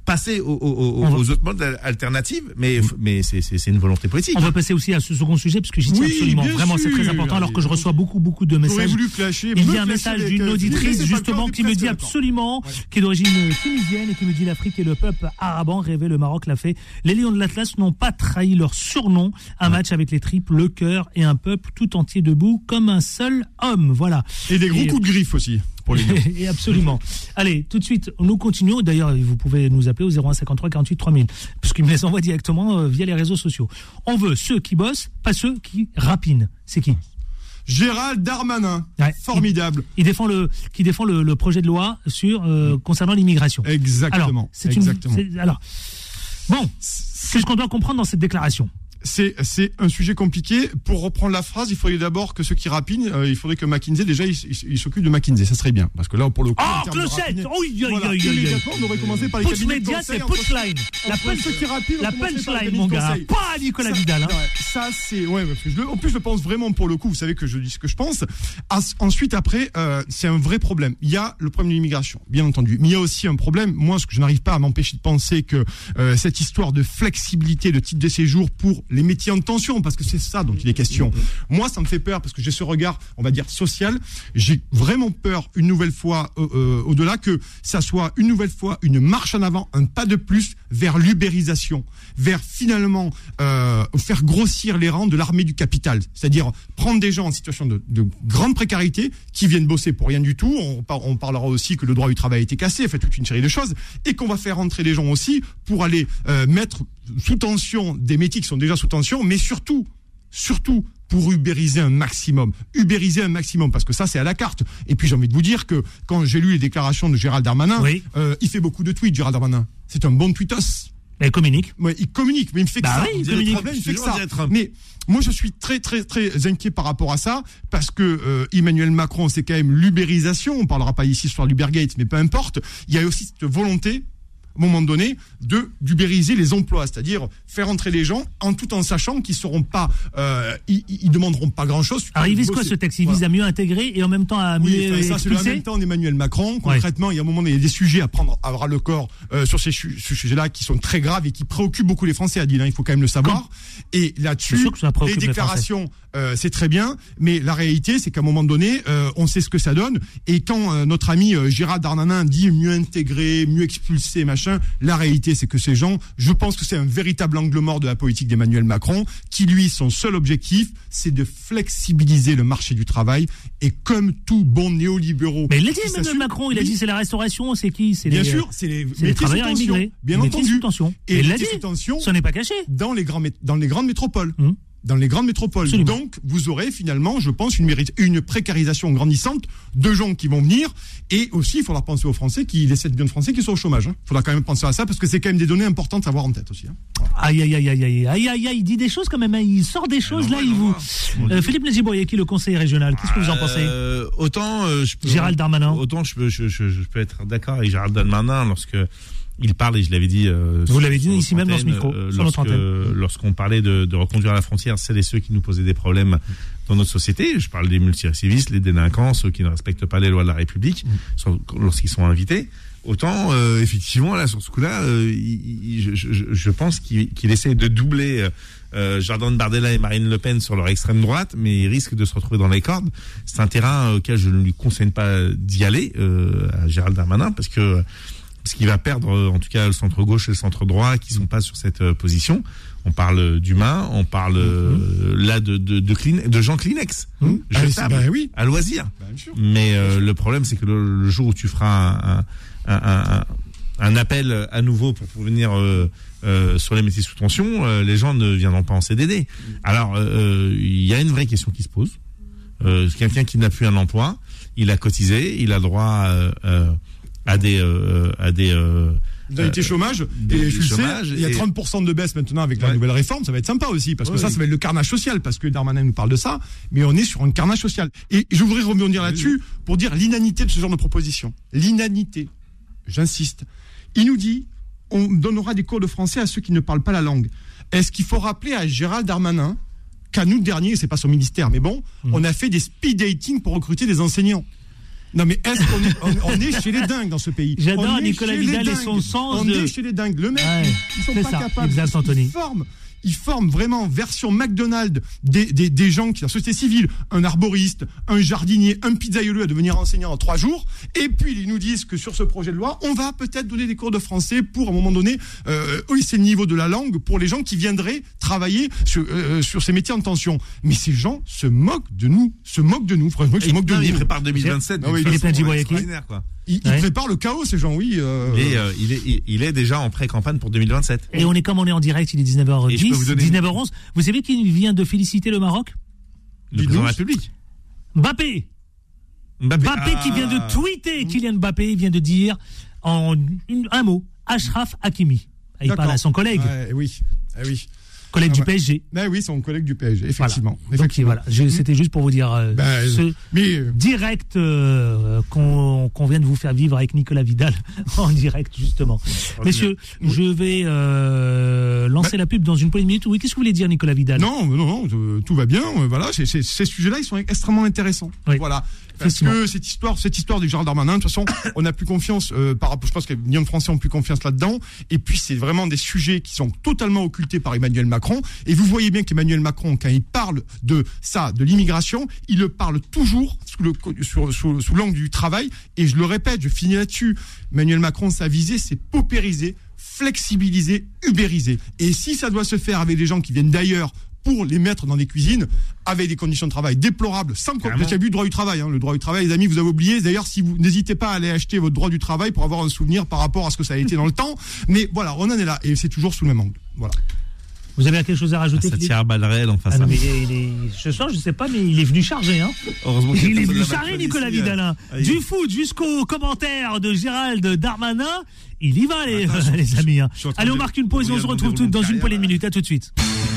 passer aux autres modes alternatives, mais c'est une volonté politique. On va passer aussi à ce second sujet, parce que j'y tiens absolument. Vraiment, c'est très important, alors que je reçois beaucoup de messages. Il y a un message d'une auditrice, justement, qui me dit absolument, qui est d'origine tunisienne, et qui me dit: l'Afrique et le peuple araban rêvé, le Maroc l'a fait. Les Lions de l'Atlas n'ont pas trahi leur surnom. Un match avec les tripes, le cœur et un peuple tout entier debout, comme un seul homme. Voilà. Et des gros coups de griffe aussi. Et absolument. Allez, tout de suite, nous continuons. D'ailleurs, vous pouvez nous appeler au 01 53 48 3000, puisqu'ils me les envoient directement via les réseaux sociaux. On veut ceux qui bossent, pas ceux qui rapinent. C'est qui? Gérald Darmanin, formidable. Qui défend le projet de loi concernant l'immigration. Exactement. Alors, bon, qu'est-ce qu'on doit comprendre dans cette déclaration? C'est un sujet compliqué. Pour reprendre la phrase, il faudrait d'abord que ceux qui rapinent, il faudrait que McKinsey, déjà, il s'occupe de McKinsey. Ça serait bien. Parce que là, pour le coup. Oh, clochette! Immédiatement, on devrait commencer par les cabinets de conseil. C'est punchline. La punchline, mon gars. Pas Nicolas Vidal. Ça, c'est. Ouais, parce que en plus, je le pense vraiment pour le coup. Vous savez que je dis ce que je pense. Ensuite, après, c'est un vrai problème. Il y a le problème de l'immigration, bien entendu. Mais il y a aussi un problème. Moi, ce que je n'arrive pas à m'empêcher de penser que cette histoire de flexibilité de titre de séjour pour les métiers en tension, parce que c'est ça dont il est question. Moi, ça me fait peur, parce que j'ai ce regard, on va dire, social. J'ai vraiment peur, une nouvelle fois, au-delà, que ça soit une nouvelle fois une marche en avant, un pas de plus vers l'ubérisation, vers finalement faire grossir les rangs de l'armée du capital. C'est-à-dire prendre des gens en situation de grande précarité, qui viennent bosser pour rien du tout. On parlera aussi que le droit du travail a été cassé, fait toute une série de choses, et qu'on va faire entrer des gens aussi pour aller mettre sous tension des métiers qui sont déjà sous tension, mais surtout pour ubériser un maximum, parce que ça c'est à la carte. Et puis j'ai envie de vous dire que quand j'ai lu les déclarations de Gérald Darmanin, il fait beaucoup de tweets, Gérald Darmanin. C'est un bon tweetos. Il communique. Ouais, il communique, mais il me fait que ça. Oui, il fait que ça. Mais moi, je suis très, très, très inquiet par rapport à ça, parce que Emmanuel Macron, c'est quand même l'ubérisation. On parlera pas ici sur l'Ubergate, mais peu importe. Il y a aussi cette volonté, à un moment donné, d'ubériser les emplois, c'est-à-dire faire entrer les gens tout en sachant qu'ils seront pas, ils demanderont pas grand-chose. Alors il vise quoi ce texte? Il vise à mieux intégrer et en même temps à mieux expulser. C'est en même temps Emmanuel Macron. Concrètement, il y a un moment donné, il y a des sujets à prendre à bras le corps sur ces sujets-là qui sont très graves et qui préoccupent beaucoup les Français, Adil. Il faut quand même le savoir. Et là-dessus, les déclarations, c'est très bien, mais la réalité, c'est qu'à un moment donné, on sait ce que ça donne. Et quand notre ami Gérald Darmanin dit mieux intégrer, mieux expulser, machin, la réalité, c'est que ces gens, je pense que c'est un véritable angle mort de la politique d'Emmanuel Macron, qui lui, son seul objectif, c'est de flexibiliser le marché du travail. Et comme tout bon néolibéraux. Mais il l'a dit, Emmanuel Macron, il a dit c'est la restauration, c'est qui? Bien sûr, c'est les travailleurs immigrés. Bien entendu. Et il l'a dit, ça n'est pas caché. Dans les grandes métropoles. Dans les grandes métropoles. Absolument. Donc, vous aurez finalement, je pense, une précarisation grandissante de gens qui vont venir. Et aussi, il faudra penser aux Français, les 7 millions de Français qui sont au chômage. Il faudra quand même penser à ça, parce que c'est quand même des données importantes à avoir en tête aussi. Aïe, il dit des choses quand même. Il sort des choses, Philippe Nedjibourieh, qui est le conseiller régional. Qu'est-ce que vous en pensez? Gérald Darmanin. Autant je peux être d'accord avec Gérald Darmanin lorsque il parle, et je l'avais dit. Vous l'avez dit ici même dans ce micro, sur notre antenne. Lorsqu'on parlait de reconduire à la frontière celles et ceux qui nous posaient des problèmes dans notre société, je parle des multirécidivistes, les délinquants, ceux qui ne respectent pas les lois de la République, lorsqu'ils sont invités. Autant, effectivement, là, sur ce coup-là, je pense qu'il essaie de doubler Jordan Bardella et Marine Le Pen sur leur extrême droite, mais il risque de se retrouver dans les cordes. C'est un terrain auquel je ne lui conseille pas d'y aller, à Gérald Darmanin, parce qu'il va perdre, en tout cas, le centre-gauche et le centre-droit qui sont pas sur cette position. On parle d'humains, on parle là de gens Kleenex, jetables, à loisir. Mais le problème, c'est que le jour où tu feras un appel à nouveau pour venir sur les métiers sous tension, les gens ne viendront pas en CDD. Alors, il y a une vraie question qui se pose. Quelqu'un qui n'a plus un emploi, il a cotisé, il a droit à des indemnité chômage, et je sais, il y a 30% de baisse maintenant avec la nouvelle réforme, ça va être sympa aussi, parce que ça va être le carnage social, parce que Darmanin nous parle de ça, mais on est sur un carnage social. Et je voudrais rebondir là-dessus pour dire l'inanité de ce genre de proposition. L'inanité, j'insiste. Il nous dit, on donnera des cours de français à ceux qui ne parlent pas la langue. Est-ce qu'il faut rappeler à Gérald Darmanin qu'en août dernier, c'est pas son ministère, mais bon, on a fait des speed dating pour recruter des enseignants. Non mais est-ce qu'on est chez les dingues dans ce pays? J'adore Nicolas Vidal et son sens on est chez les dingues. Le mec, ils sont pas capables. Exact, Anthony. Ils forment vraiment version McDonald's des gens qui sont la société civile, un arboriste, un jardinier, un pizzaïolo à devenir enseignant en 3 jours. Et puis ils nous disent que sur ce projet de loi, on va peut-être donner des cours de français pour à un moment donné hausser le niveau de la langue pour les gens qui viendraient travailler sur ces métiers en tension. Mais ces gens se moquent de nous, Franchement, ils se moquent de nous. Ils préparent 2027. Ils préparent le chaos, ces gens, oui. Il est déjà en pré-campagne pour 2027. Et on est en direct, il est 19h10, 19h11. Vous savez qui vient de féliciter le Maroc? Le président de la République. Mbappé qui vient de tweeter. Kylian Mbappé vient de dire en un mot, Achraf Hakimi. Il parle à son collègue. Oui. Collègue du PSG. Oui, son collègue du PSG, effectivement. Voilà. Donc voilà, c'était juste pour vous dire direct qu'on vient de vous faire vivre avec Nicolas Vidal en direct justement. Messieurs, je vais lancer la pub dans une poignée de minutes. Oui, qu'est-ce que vous voulez dire, Nicolas Vidal? Non, tout va bien. Voilà, ces sujets-là, ils sont extrêmement intéressants. Oui. Voilà. Parce que cette histoire du Gérald Darmanin, de toute façon, on n'a plus confiance par rapport. Je pense que les millions de Français ont plus confiance là-dedans. Et puis c'est vraiment des sujets qui sont totalement occultés par Emmanuel Macron. Et vous voyez bien qu'Emmanuel Macron, quand il parle de l'immigration, il le parle toujours sous l'angle du travail. Et je le répète, je finis là-dessus. Emmanuel Macron, sa visée, c'est paupériser, flexibiliser, ubériser. Et si ça doit se faire avec des gens qui viennent d'ailleurs pour les mettre dans des cuisines avec des conditions de travail déplorables, sans qu'il y ait eu le droit du travail. Le droit du travail, les amis, vous avez oublié. D'ailleurs, si vous n'hésitez pas à aller acheter votre droit du travail pour avoir un souvenir par rapport à ce que ça a été dans le temps. Mais voilà, on en est là et c'est toujours sous le même angle. Voilà. Vous avez quelque chose à rajouter? Ça tire à balles réelles en face. Ce soir, je sais pas, mais il est venu charger. Hein. Heureusement il est venu charger, Nicolas Vidal. Du foot jusqu'aux commentaires de Gérald Darmanin, il y va, les amis. Allez, on marque une pause et on se retrouve dans une poignée de minutes. À tout de suite.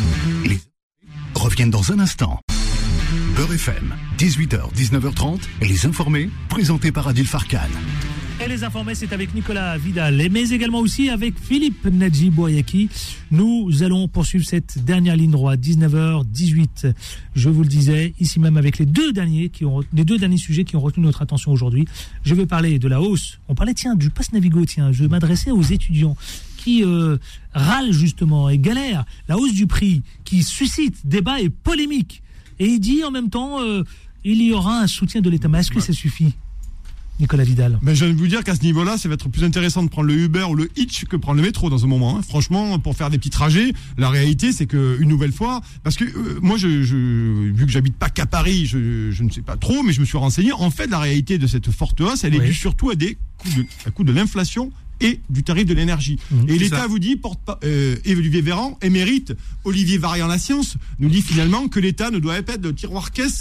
Reviennent dans un instant. Beurre FM, 18h, 19h30, les informés, présentés par Adil Farkan. Et les informés, c'est avec Nicolas Vidal, mais également aussi avec Philippe Nadji Boyaki. Nous allons poursuivre cette dernière ligne droite, 19h18. Je vous le disais, ici même avec les deux derniers sujets qui ont retenu notre attention aujourd'hui. Je vais parler de la hausse. On parlait, du pass Navigo, je vais m'adresser aux étudiants qui râlent justement et galèrent. La hausse du prix qui suscite débat et polémique. Et il dit en même temps, il y aura un soutien de l'État. Mais est-ce que ça suffit, Nicolas Vidal? Je viens de vous dire qu'à ce niveau-là, ça va être plus intéressant de prendre le Uber ou le Hitch que prendre le métro dans un moment. Franchement, pour faire des petits trajets, la réalité, c'est que une nouvelle fois, parce que moi, vu que j'habite pas qu'à Paris, je ne sais pas trop, mais je me suis renseigné. En fait, la réalité de cette forte hausse, elle est due surtout à des coûts de l'inflation et du tarif de l'énergie. Et l'État vous dit, Olivier Véran, émérite, Olivier Variant la science, nous dit finalement que l'État ne doit pas être de tiroir-caisse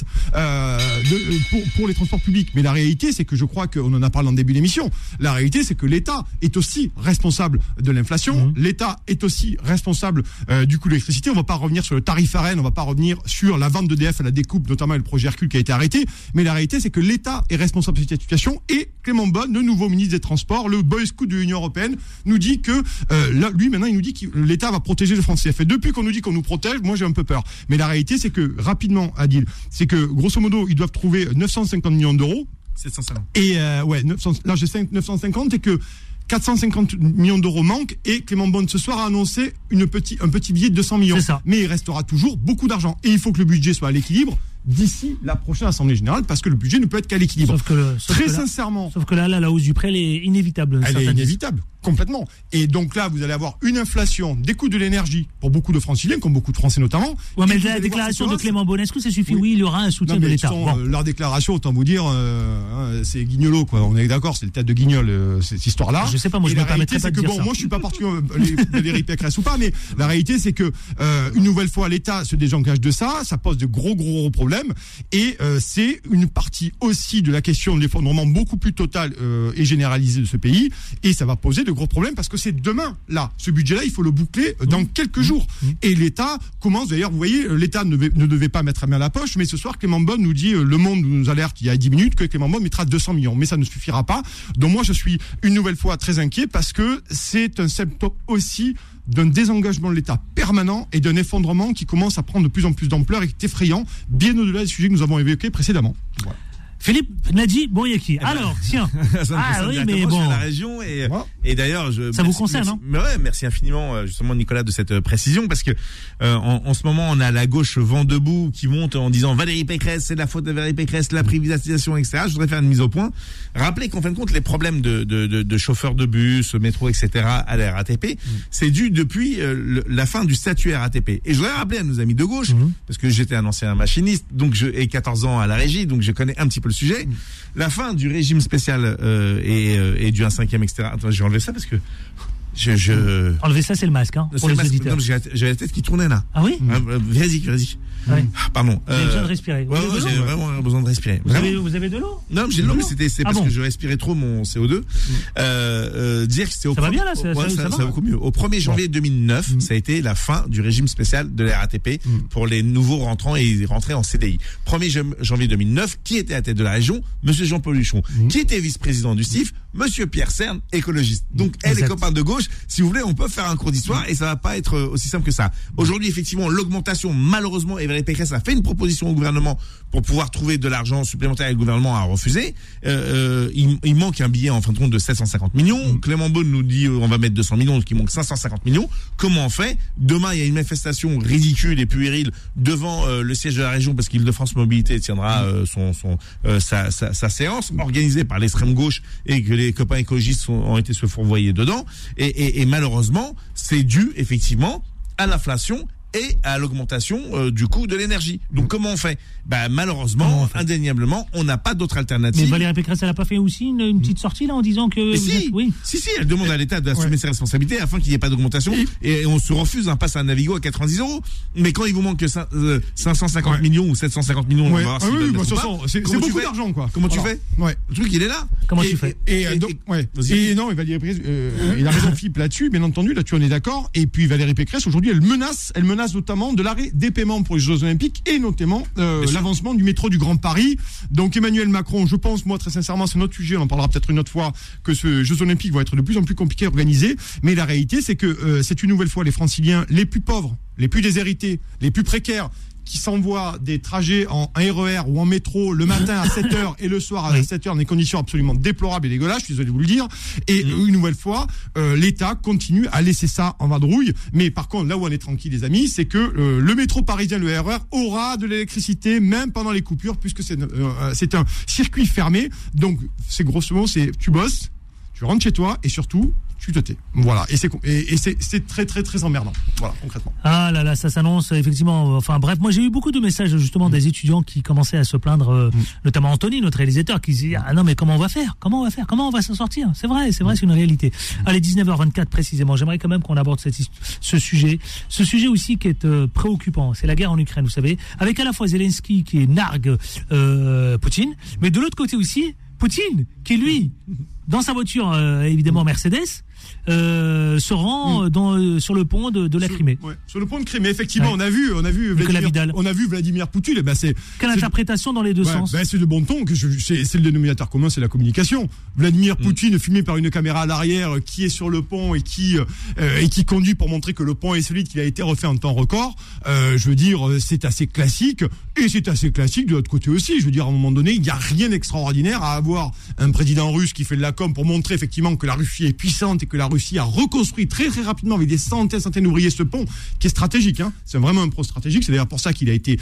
pour les transports publics. Mais la réalité, c'est que je crois qu'on en a parlé en début d'émission, la réalité, c'est que l'État est aussi responsable de l'inflation, l'État est aussi responsable du coût de l'électricité. On ne va pas revenir sur le tarif ARENH, on ne va pas revenir sur la vente d'EDF à la découpe, notamment le projet Hercule qui a été arrêté. Mais la réalité, c'est que l'État est responsable de cette situation et Clément Beaune, le nouveau ministre des Transports, le boy scout de l'Union européenne, nous dit que lui maintenant il nous dit que l'État va protéger les Français. Depuis qu'on nous dit qu'on nous protège, moi j'ai un peu peur. Mais la réalité c'est que rapidement, Adil, c'est que grosso modo ils doivent trouver 950 millions d'euros. 750. Et là j'ai 950 et que 450 millions d'euros manquent et Clément Beaune ce soir a annoncé un petit billet de 200 millions. C'est ça. Mais il restera toujours beaucoup d'argent et il faut que le budget soit à l'équilibre d'ici la prochaine Assemblée Générale parce que le budget ne peut être qu'à l'équilibre. Sincèrement. Sauf que là, la hausse du prix, elle est inévitable. Elle est inévitable, complètement. Et donc là, vous allez avoir une inflation des coûts de l'énergie pour beaucoup de franciliens, comme beaucoup de Français notamment. Ouais, mais la déclaration de Clément Beaune, est-ce que ça suffit? Oui, il y aura un soutien de l'État. Leur déclaration, autant vous dire, c'est guignolo, quoi. On est d'accord, c'est le tête de guignol, cette histoire-là. Je sais pas, moi, je me permettrais pas de dire ça. Moi, je suis pas particulier, Valérie Pécresse ou pas, mais la réalité, c'est que, une nouvelle fois, l'État se désengage de ça pose de gros problèmes. Et c'est une partie aussi de la question de l'effondrement beaucoup plus total et généralisé de ce pays. Et ça va poser de gros problèmes parce que c'est demain, là. Ce budget-là, il faut le boucler dans quelques jours. Et l'État commence, d'ailleurs, vous voyez, l'État ne devait pas mettre la main à la poche, mais ce soir, Clément Beaune nous dit, Le Monde nous alerte il y a 10 minutes, que Clément Beaune mettra 200 millions. Mais ça ne suffira pas. Donc moi, je suis une nouvelle fois très inquiet parce que c'est un symptôme aussi d'un désengagement de l'État permanent et d'un effondrement qui commence à prendre de plus en plus d'ampleur et qui est effrayant, bien au-delà des sujets que nous avons évoqués précédemment. Voilà. Philippe Nadji Bouriaki. Alors, tiens. Ça oui, mais bon. Je suis à la région et d'ailleurs, ça vous concerne, hein? Mais ouais, merci infiniment, justement, Nicolas, de cette précision, parce que en ce moment, on a la gauche vent debout qui monte en disant Valérie Pécresse, c'est de la faute de Valérie Pécresse, la privatisation, etc. Je voudrais faire une mise au point. Rappelez qu'en fin de compte, les problèmes de chauffeurs de bus, métro, etc. à la RATP, c'est dû depuis la fin du statut RATP. Et je voudrais rappeler à nos amis de gauche, parce que j'étais un ancien machiniste, donc et 14 ans à la régie, donc je connais un petit peu le sujet. La fin du régime spécial et du 1/5e, etc. Attends, j'ai enlevé ça parce que enlever ça, c'est le masque, hein, pour les auditeurs. Non, j'ai la tête qui tournait là. Ah oui? Vas-y. Ouais. Pardon. Vous avez besoin de respirer. J'ai vraiment besoin de respirer. Vous avez de l'eau? Non, j'ai de l'eau, mais c'est parce que je respirais trop mon CO2. Dire que c'était ça va bien là, ça va beaucoup mieux. Au 1er janvier 2009, ça a été la fin du régime spécial de la RATP pour les nouveaux rentrants et rentrés en CDI. 1er janvier 2009, qui était à la tête de la région? Monsieur Jean-Paul Huchon. Qui était vice-président du STIF? Monsieur Pierre Cerne, écologiste. Donc, les copains de gauche, si vous voulez, on peut faire un cours d'histoire et ça va pas être aussi simple que ça. Aujourd'hui, effectivement, l'augmentation, malheureusement, et Valérie Pécresse a fait une proposition au gouvernement pour pouvoir trouver de l'argent supplémentaire et le gouvernement a refusé. Il manque un billet en fin de compte de 750 millions. Clément Beaune nous dit on va mettre 200 millions, donc il manque 550 millions. Comment on fait? Demain, il y a une manifestation ridicule et puérile devant le siège de la région parce qu'Île-de-France Mobilité tiendra sa séance organisée par l'extrême gauche et que les copains écologistes ont été se fourvoyer dedans. Et malheureusement, c'est dû effectivement à l'inflation et à l'augmentation du coût de l'énergie. Donc comment on fait? Malheureusement, indéniablement, on n'a pas d'autre alternative. Mais Valérie Pécresse, elle n'a pas fait aussi une petite sortie là en disant que si, elle demande à l'État d'assumer ses responsabilités afin qu'il n'y ait pas d'augmentation et on se refuse un pass à Navigo à 90 €. Mais quand il vous manque 550 millions ou 750 millions, on va voir c'est beaucoup d'argent, quoi. Comment tu fais? Le truc, il est là. Comment tu fais? Non, Valérie Pécresse, il a raison, Philippe, là-dessus, bien entendu, là-dessus on est d'accord. Et puis Valérie Pécresse, aujourd'hui, elle menace notamment de l'arrêt des paiements pour les Jeux Olympiques et notamment l'avancement du métro du Grand Paris. Donc Emmanuel Macron, je pense, moi très sincèrement, c'est notre sujet, on en parlera peut-être une autre fois, que ces Jeux Olympiques vont être de plus en plus compliqués à organiser. Mais la réalité, c'est que c'est une nouvelle fois les Franciliens les plus pauvres, les plus déshérités, les plus précaires, qui s'envoient des trajets en RER ou en métro le matin à 7h et le soir à 7h dans des conditions absolument déplorables et dégueulasses, je suis désolé de vous le dire. Et une nouvelle fois, l'État continue à laisser ça en vadrouille. Mais par contre, là où on est tranquille, les amis, c'est que le métro parisien, le RER, aura de l'électricité même pendant les coupures, puisque c'est un circuit fermé. Donc, c'est grosso modo, tu bosses, tu rentres chez toi et surtout, tu te tais. Voilà. Et c'est très, très, très emmerdant. Voilà, concrètement. Ah là là, ça s'annonce, effectivement. Enfin, bref, moi, j'ai eu beaucoup de messages, justement, des étudiants qui commençaient à se plaindre, notamment Anthony, notre réalisateur, qui disait, ah non, mais comment on va faire? Comment on va s'en sortir? C'est vrai, c'est une réalité. Allez, 19h24 précisément. J'aimerais quand même qu'on aborde ce sujet. Ce sujet aussi qui est préoccupant. C'est la guerre en Ukraine, vous savez. Avec à la fois Zelensky qui nargue, Poutine, mais de l'autre côté aussi, Poutine, qui lui, dans sa voiture, évidemment, Mercedes, se rend sur le pont de la Crimée. Sur le pont de Crimée, effectivement, on a vu Vladimir Poutine. Quelle interprétation dans les deux sens? C'est de bon ton que c'est le dénominateur commun, c'est la communication. Vladimir Poutine filmé par une caméra à l'arrière qui est sur le pont et qui conduit pour montrer que le pont est solide, qu'il a été refait en temps record. Je veux dire, c'est assez classique et c'est assez classique de l'autre côté aussi. Je veux dire, à un moment donné, il n'y a rien d'extraordinaire à avoir un président russe qui fait de la com pour montrer effectivement que la Russie est puissante et que la Russie a reconstruit très très rapidement avec des centaines d'ouvriers ce pont qui est stratégique. C'est vraiment un pont stratégique. C'est d'ailleurs pour ça qu'il a été,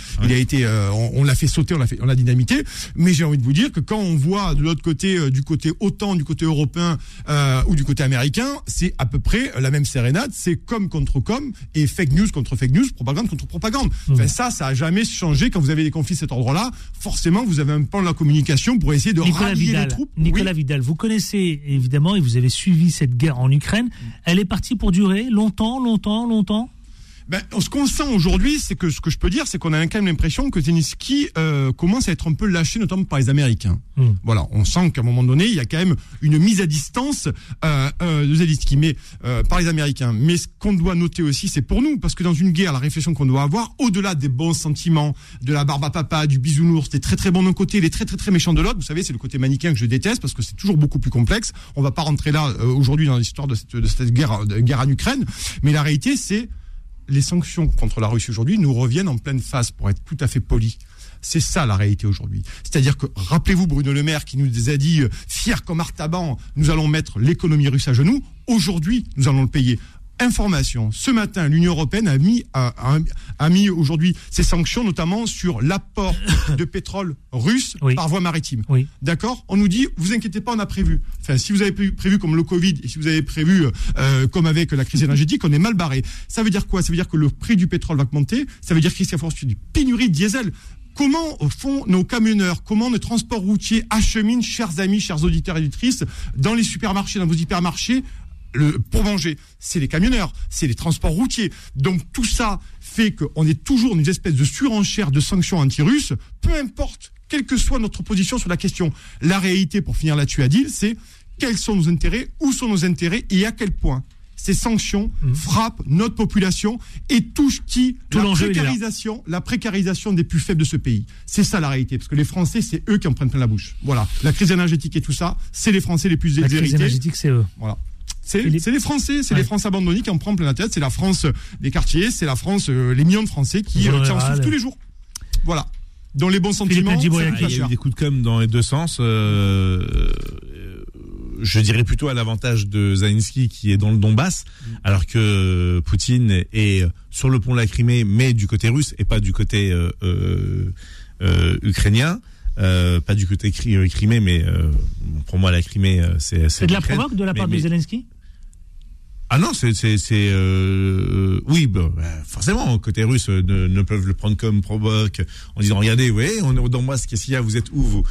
on l'a fait sauter, on l'a dynamité. Mais j'ai envie de vous dire que quand on voit de l'autre côté, du côté OTAN, du côté européen ou du côté américain, c'est à peu près la même sérénade. C'est com contre com et fake news contre fake news, propagande contre propagande. Enfin, ça a jamais changé. Quand vous avez des conflits de cet ordre-là, forcément, vous avez un pan de la communication pour essayer de rallier les troupes. Nicolas Vidal, vous connaissez évidemment et vous avez suivi cette guerre en Ukraine. Elle est partie pour durer longtemps. Ce qu'on sent aujourd'hui, c'est que ce que je peux dire, c'est qu'on a quand même l'impression que Zelensky commence à être un peu lâché, notamment par les Américains. Voilà, on sent qu'à un moment donné, il y a quand même une mise à distance de Zelensky, mais par les Américains. Mais ce qu'on doit noter aussi, c'est pour nous, parce que dans une guerre, la réflexion qu'on doit avoir, au-delà des bons sentiments, de la barbe à papa, du bisounours, des très très bons d'un côté, les très très très méchants de l'autre, vous savez, c'est le côté manichéen que je déteste, parce que c'est toujours beaucoup plus complexe. On va pas rentrer là aujourd'hui dans l'histoire de cette guerre en Ukraine, mais la réalité, c'est les sanctions contre la Russie aujourd'hui nous reviennent en pleine face, pour être tout à fait poli. C'est ça la réalité aujourd'hui. C'est-à-dire que, rappelez-vous Bruno Le Maire qui nous a dit, fier comme Artaban, nous allons mettre l'économie russe à genoux. Aujourd'hui, nous allons le payer. Information. Ce matin, l'Union européenne a mis aujourd'hui ses sanctions, notamment sur l'apport de pétrole russe par voie maritime. Oui. D'accord ? On nous dit, vous inquiétez pas, on a prévu. Enfin, si vous avez prévu comme le Covid et si vous avez prévu comme avec la crise énergétique, on est mal barré. Ça veut dire quoi ? Ça veut dire que le prix du pétrole va augmenter. Ça veut dire qu'il y a forcément une pénurie de diesel. Comment font nos camionneurs, comment nos transports routiers acheminent, chers amis, chers auditeurs et auditrices, dans les supermarchés, dans vos hypermarchés, pour manger? C'est les camionneurs, c'est les transports routiers. Donc tout ça fait qu'on est toujours dans une espèce de surenchère de sanctions anti-russes, peu importe, quelle que soit notre position sur la question. La réalité, pour finir là-dessus, Adil, c'est quels sont nos intérêts, où sont nos intérêts et à quel point ces sanctions frappent notre population et touchent la précarisation des plus faibles de ce pays. C'est ça la réalité, parce que les Français, c'est eux qui en prennent plein la bouche. Voilà, la crise énergétique et tout ça, c'est les Français les plus déshérités. La crise énergétique, c'est eux. Voilà. C'est les Français, c'est les Français abandonnés qui en prennent plein la tête, c'est la France des quartiers, c'est la France, les millions de Français qui en souffrent tous les jours. Voilà. Dans les bons sentiments, il y a eu des coups de com' dans les deux sens. Je dirais plutôt à l'avantage de Zelensky qui est dans le Donbass, alors que Poutine est sur le pont de la Crimée, mais du côté russe et pas du côté ukrainien. Pas du côté Crimée, mais pour moi la Crimée c'est de la provoque de la part de Zelensky. Ah non, oui, forcément, côté russe ne peuvent le prendre comme provoque en disant regardez, on est au Donbass, qu'est-ce qu'il y a, vous êtes où vous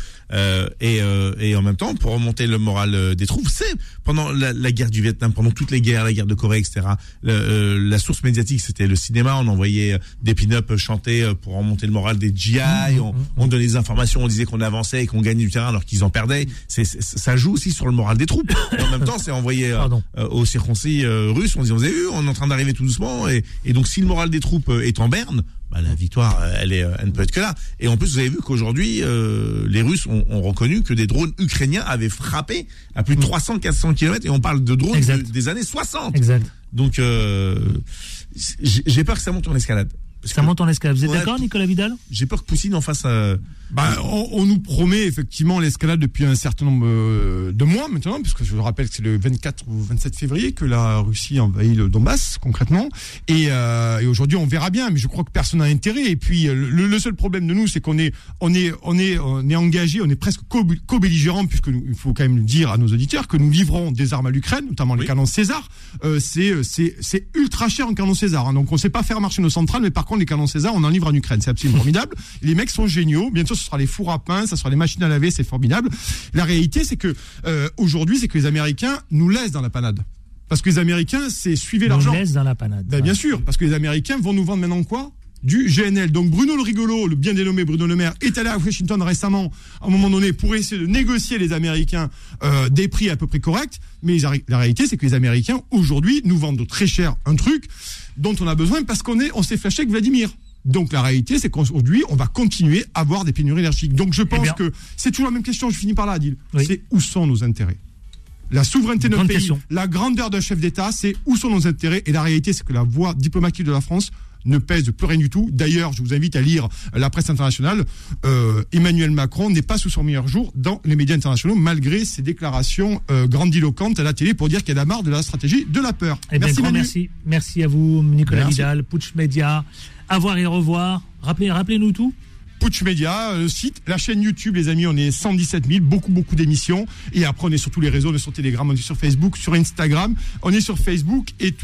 et en même temps pour remonter le moral des troupes. C'est pendant la guerre du Vietnam, pendant toutes les guerres, la guerre de Corée, etc. La source médiatique c'était le cinéma. On envoyait des pin-up chanter pour remonter le moral des GI. On donnait des informations, on disait qu'on avançait et qu'on gagnait du terrain alors qu'ils en perdaient. Ça joue aussi sur le moral des troupes. Et en même temps, c'est envoyé aux circoncis russes. On dit, vous avez vu, on est en train d'arriver tout doucement. Et donc, si le moral des troupes est en berne, la victoire, elle ne peut être que là. Et en plus, vous avez vu qu'aujourd'hui, les Russes ont reconnu que des drones ukrainiens avaient frappé à plus de 300-400 km. Et on parle de drones des années 60. Exact. Donc, j'ai peur que ça monte en escalade. Ça monte en escalade. Vous êtes d'accord, Nicolas Vidal ? J'ai peur que Poutine en fasse... on nous promet effectivement l'escalade depuis un certain nombre de mois maintenant, puisque je vous rappelle que c'est le 24 ou 27 février que la Russie envahit le Donbass, concrètement. Et aujourd'hui, on verra bien, mais je crois que personne n'a intérêt. Et puis, le seul problème de nous, c'est qu'on est engagé, on est presque co-belligérant, puisque il faut quand même le dire à nos auditeurs que nous livrons des armes à l'Ukraine, notamment les canons César. C'est ultra cher en canons César. Hein, donc, on ne sait pas faire marcher nos centrales, mais par contre, les canons César, on en livre en Ukraine. C'est absolument formidable. Les mecs sont géniaux. Bientôt, ce sera les fours à pain, ça sera les machines à laver, c'est formidable. La réalité, c'est que aujourd'hui, c'est que les Américains nous laissent dans la panade. Parce que les Américains, c'est suivez l'argent. Nous laissent dans la panade. Bien sûr, parce que les Américains vont nous vendre maintenant quoi ? Du GNL. Donc Bruno le rigolo, le bien dénommé Bruno Le Maire, est allé à Washington récemment, à un moment donné, pour essayer de négocier les Américains des prix à peu près corrects. Mais la réalité, c'est que les Américains, aujourd'hui, nous vendent très cher un truc dont on a besoin parce qu'on s'est fâché avec Vladimir. Donc la réalité, c'est qu'aujourd'hui, on va continuer à avoir des pénuries énergétiques. Donc je pense que c'est toujours la même question, je finis par là, Adil. Oui. C'est où sont nos intérêts ? La souveraineté de notre pays, la grandeur d'un chef d'État, c'est où sont nos intérêts ? Et la réalité, c'est que la voie diplomatique de la France ne pèse plus rien du tout. D'ailleurs, je vous invite à lire la presse internationale. Emmanuel Macron n'est pas sous son meilleur jour dans les médias internationaux, malgré ses déclarations grandiloquentes à la télé pour dire qu'il y a marre de la stratégie de la peur. Merci. Merci à vous, Nicolas Vidal, Putsch Média. À voir et revoir. Rappelez-nous tout. Putsch Média, site, la chaîne YouTube, les amis, on est 117 000, beaucoup d'émissions. Et après, on est sur tous les réseaux, on est sur Telegram, on est sur Facebook, sur Instagram, on est sur Facebook et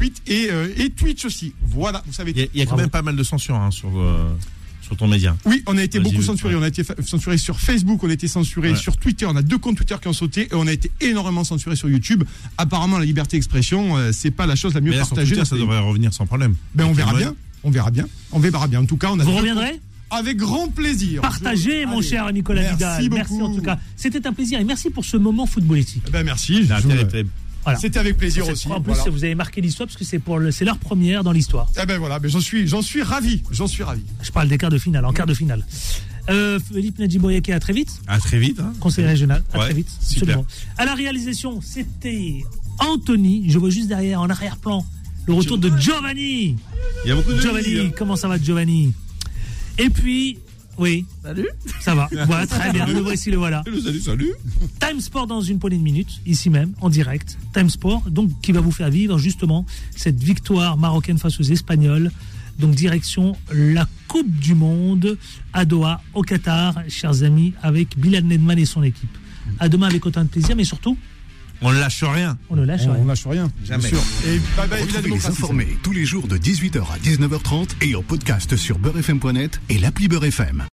Twitch aussi. Voilà, vous savez. Il y a quand même pas mal de censure sur ton média. Oui, on a été beaucoup censurés. On a été censuré sur Facebook, on a été censuré sur Twitter. On a 2 comptes Twitter qui ont sauté et on a été énormément censuré sur YouTube. Apparemment, la liberté d'expression, c'est pas la chose la mieux partagée. Sur Twitter, ça devrait revenir sans problème. On verra bien. On verra bien. En tout cas, vous reviendrez ? Avec grand plaisir. Partagez, mon cher Nicolas Vidal. Merci en tout cas. C'était un plaisir et merci pour ce moment footballistique. Merci. Voilà. C'était avec plaisir aussi. En plus, vous avez marqué l'histoire parce que c'est leur première dans l'histoire. Mais j'en suis ravi. Je parle des quarts de finale, quart de finale. Philippe Nadjiboyeke, à très vite. À très vite. Conseiller régional, à très vite. Absolument. À la réalisation, c'était Anthony. Je vois juste derrière, en arrière-plan, Le retour de Giovanni. Il y a beaucoup de Giovanni, comment ça va Giovanni? Et puis, oui. Salut. Ça va. Voilà, très bien. Le voici, le voilà. Salut. Time Sport dans une poignée de minutes, ici même, en direct. Time Sport, donc, qui va vous faire vivre justement cette victoire marocaine face aux Espagnols. Donc, direction la Coupe du Monde à Doha, au Qatar, chers amis, avec Bilal Nedman et son équipe. À demain avec autant de plaisir, mais surtout, on ne lâche rien. On ne lâche rien. Jamais. Bien sûr. Et retrouvez les informés tous les jours de 18h à 19h30 et en podcast sur beurrefm.net et l'appli Beurre FM.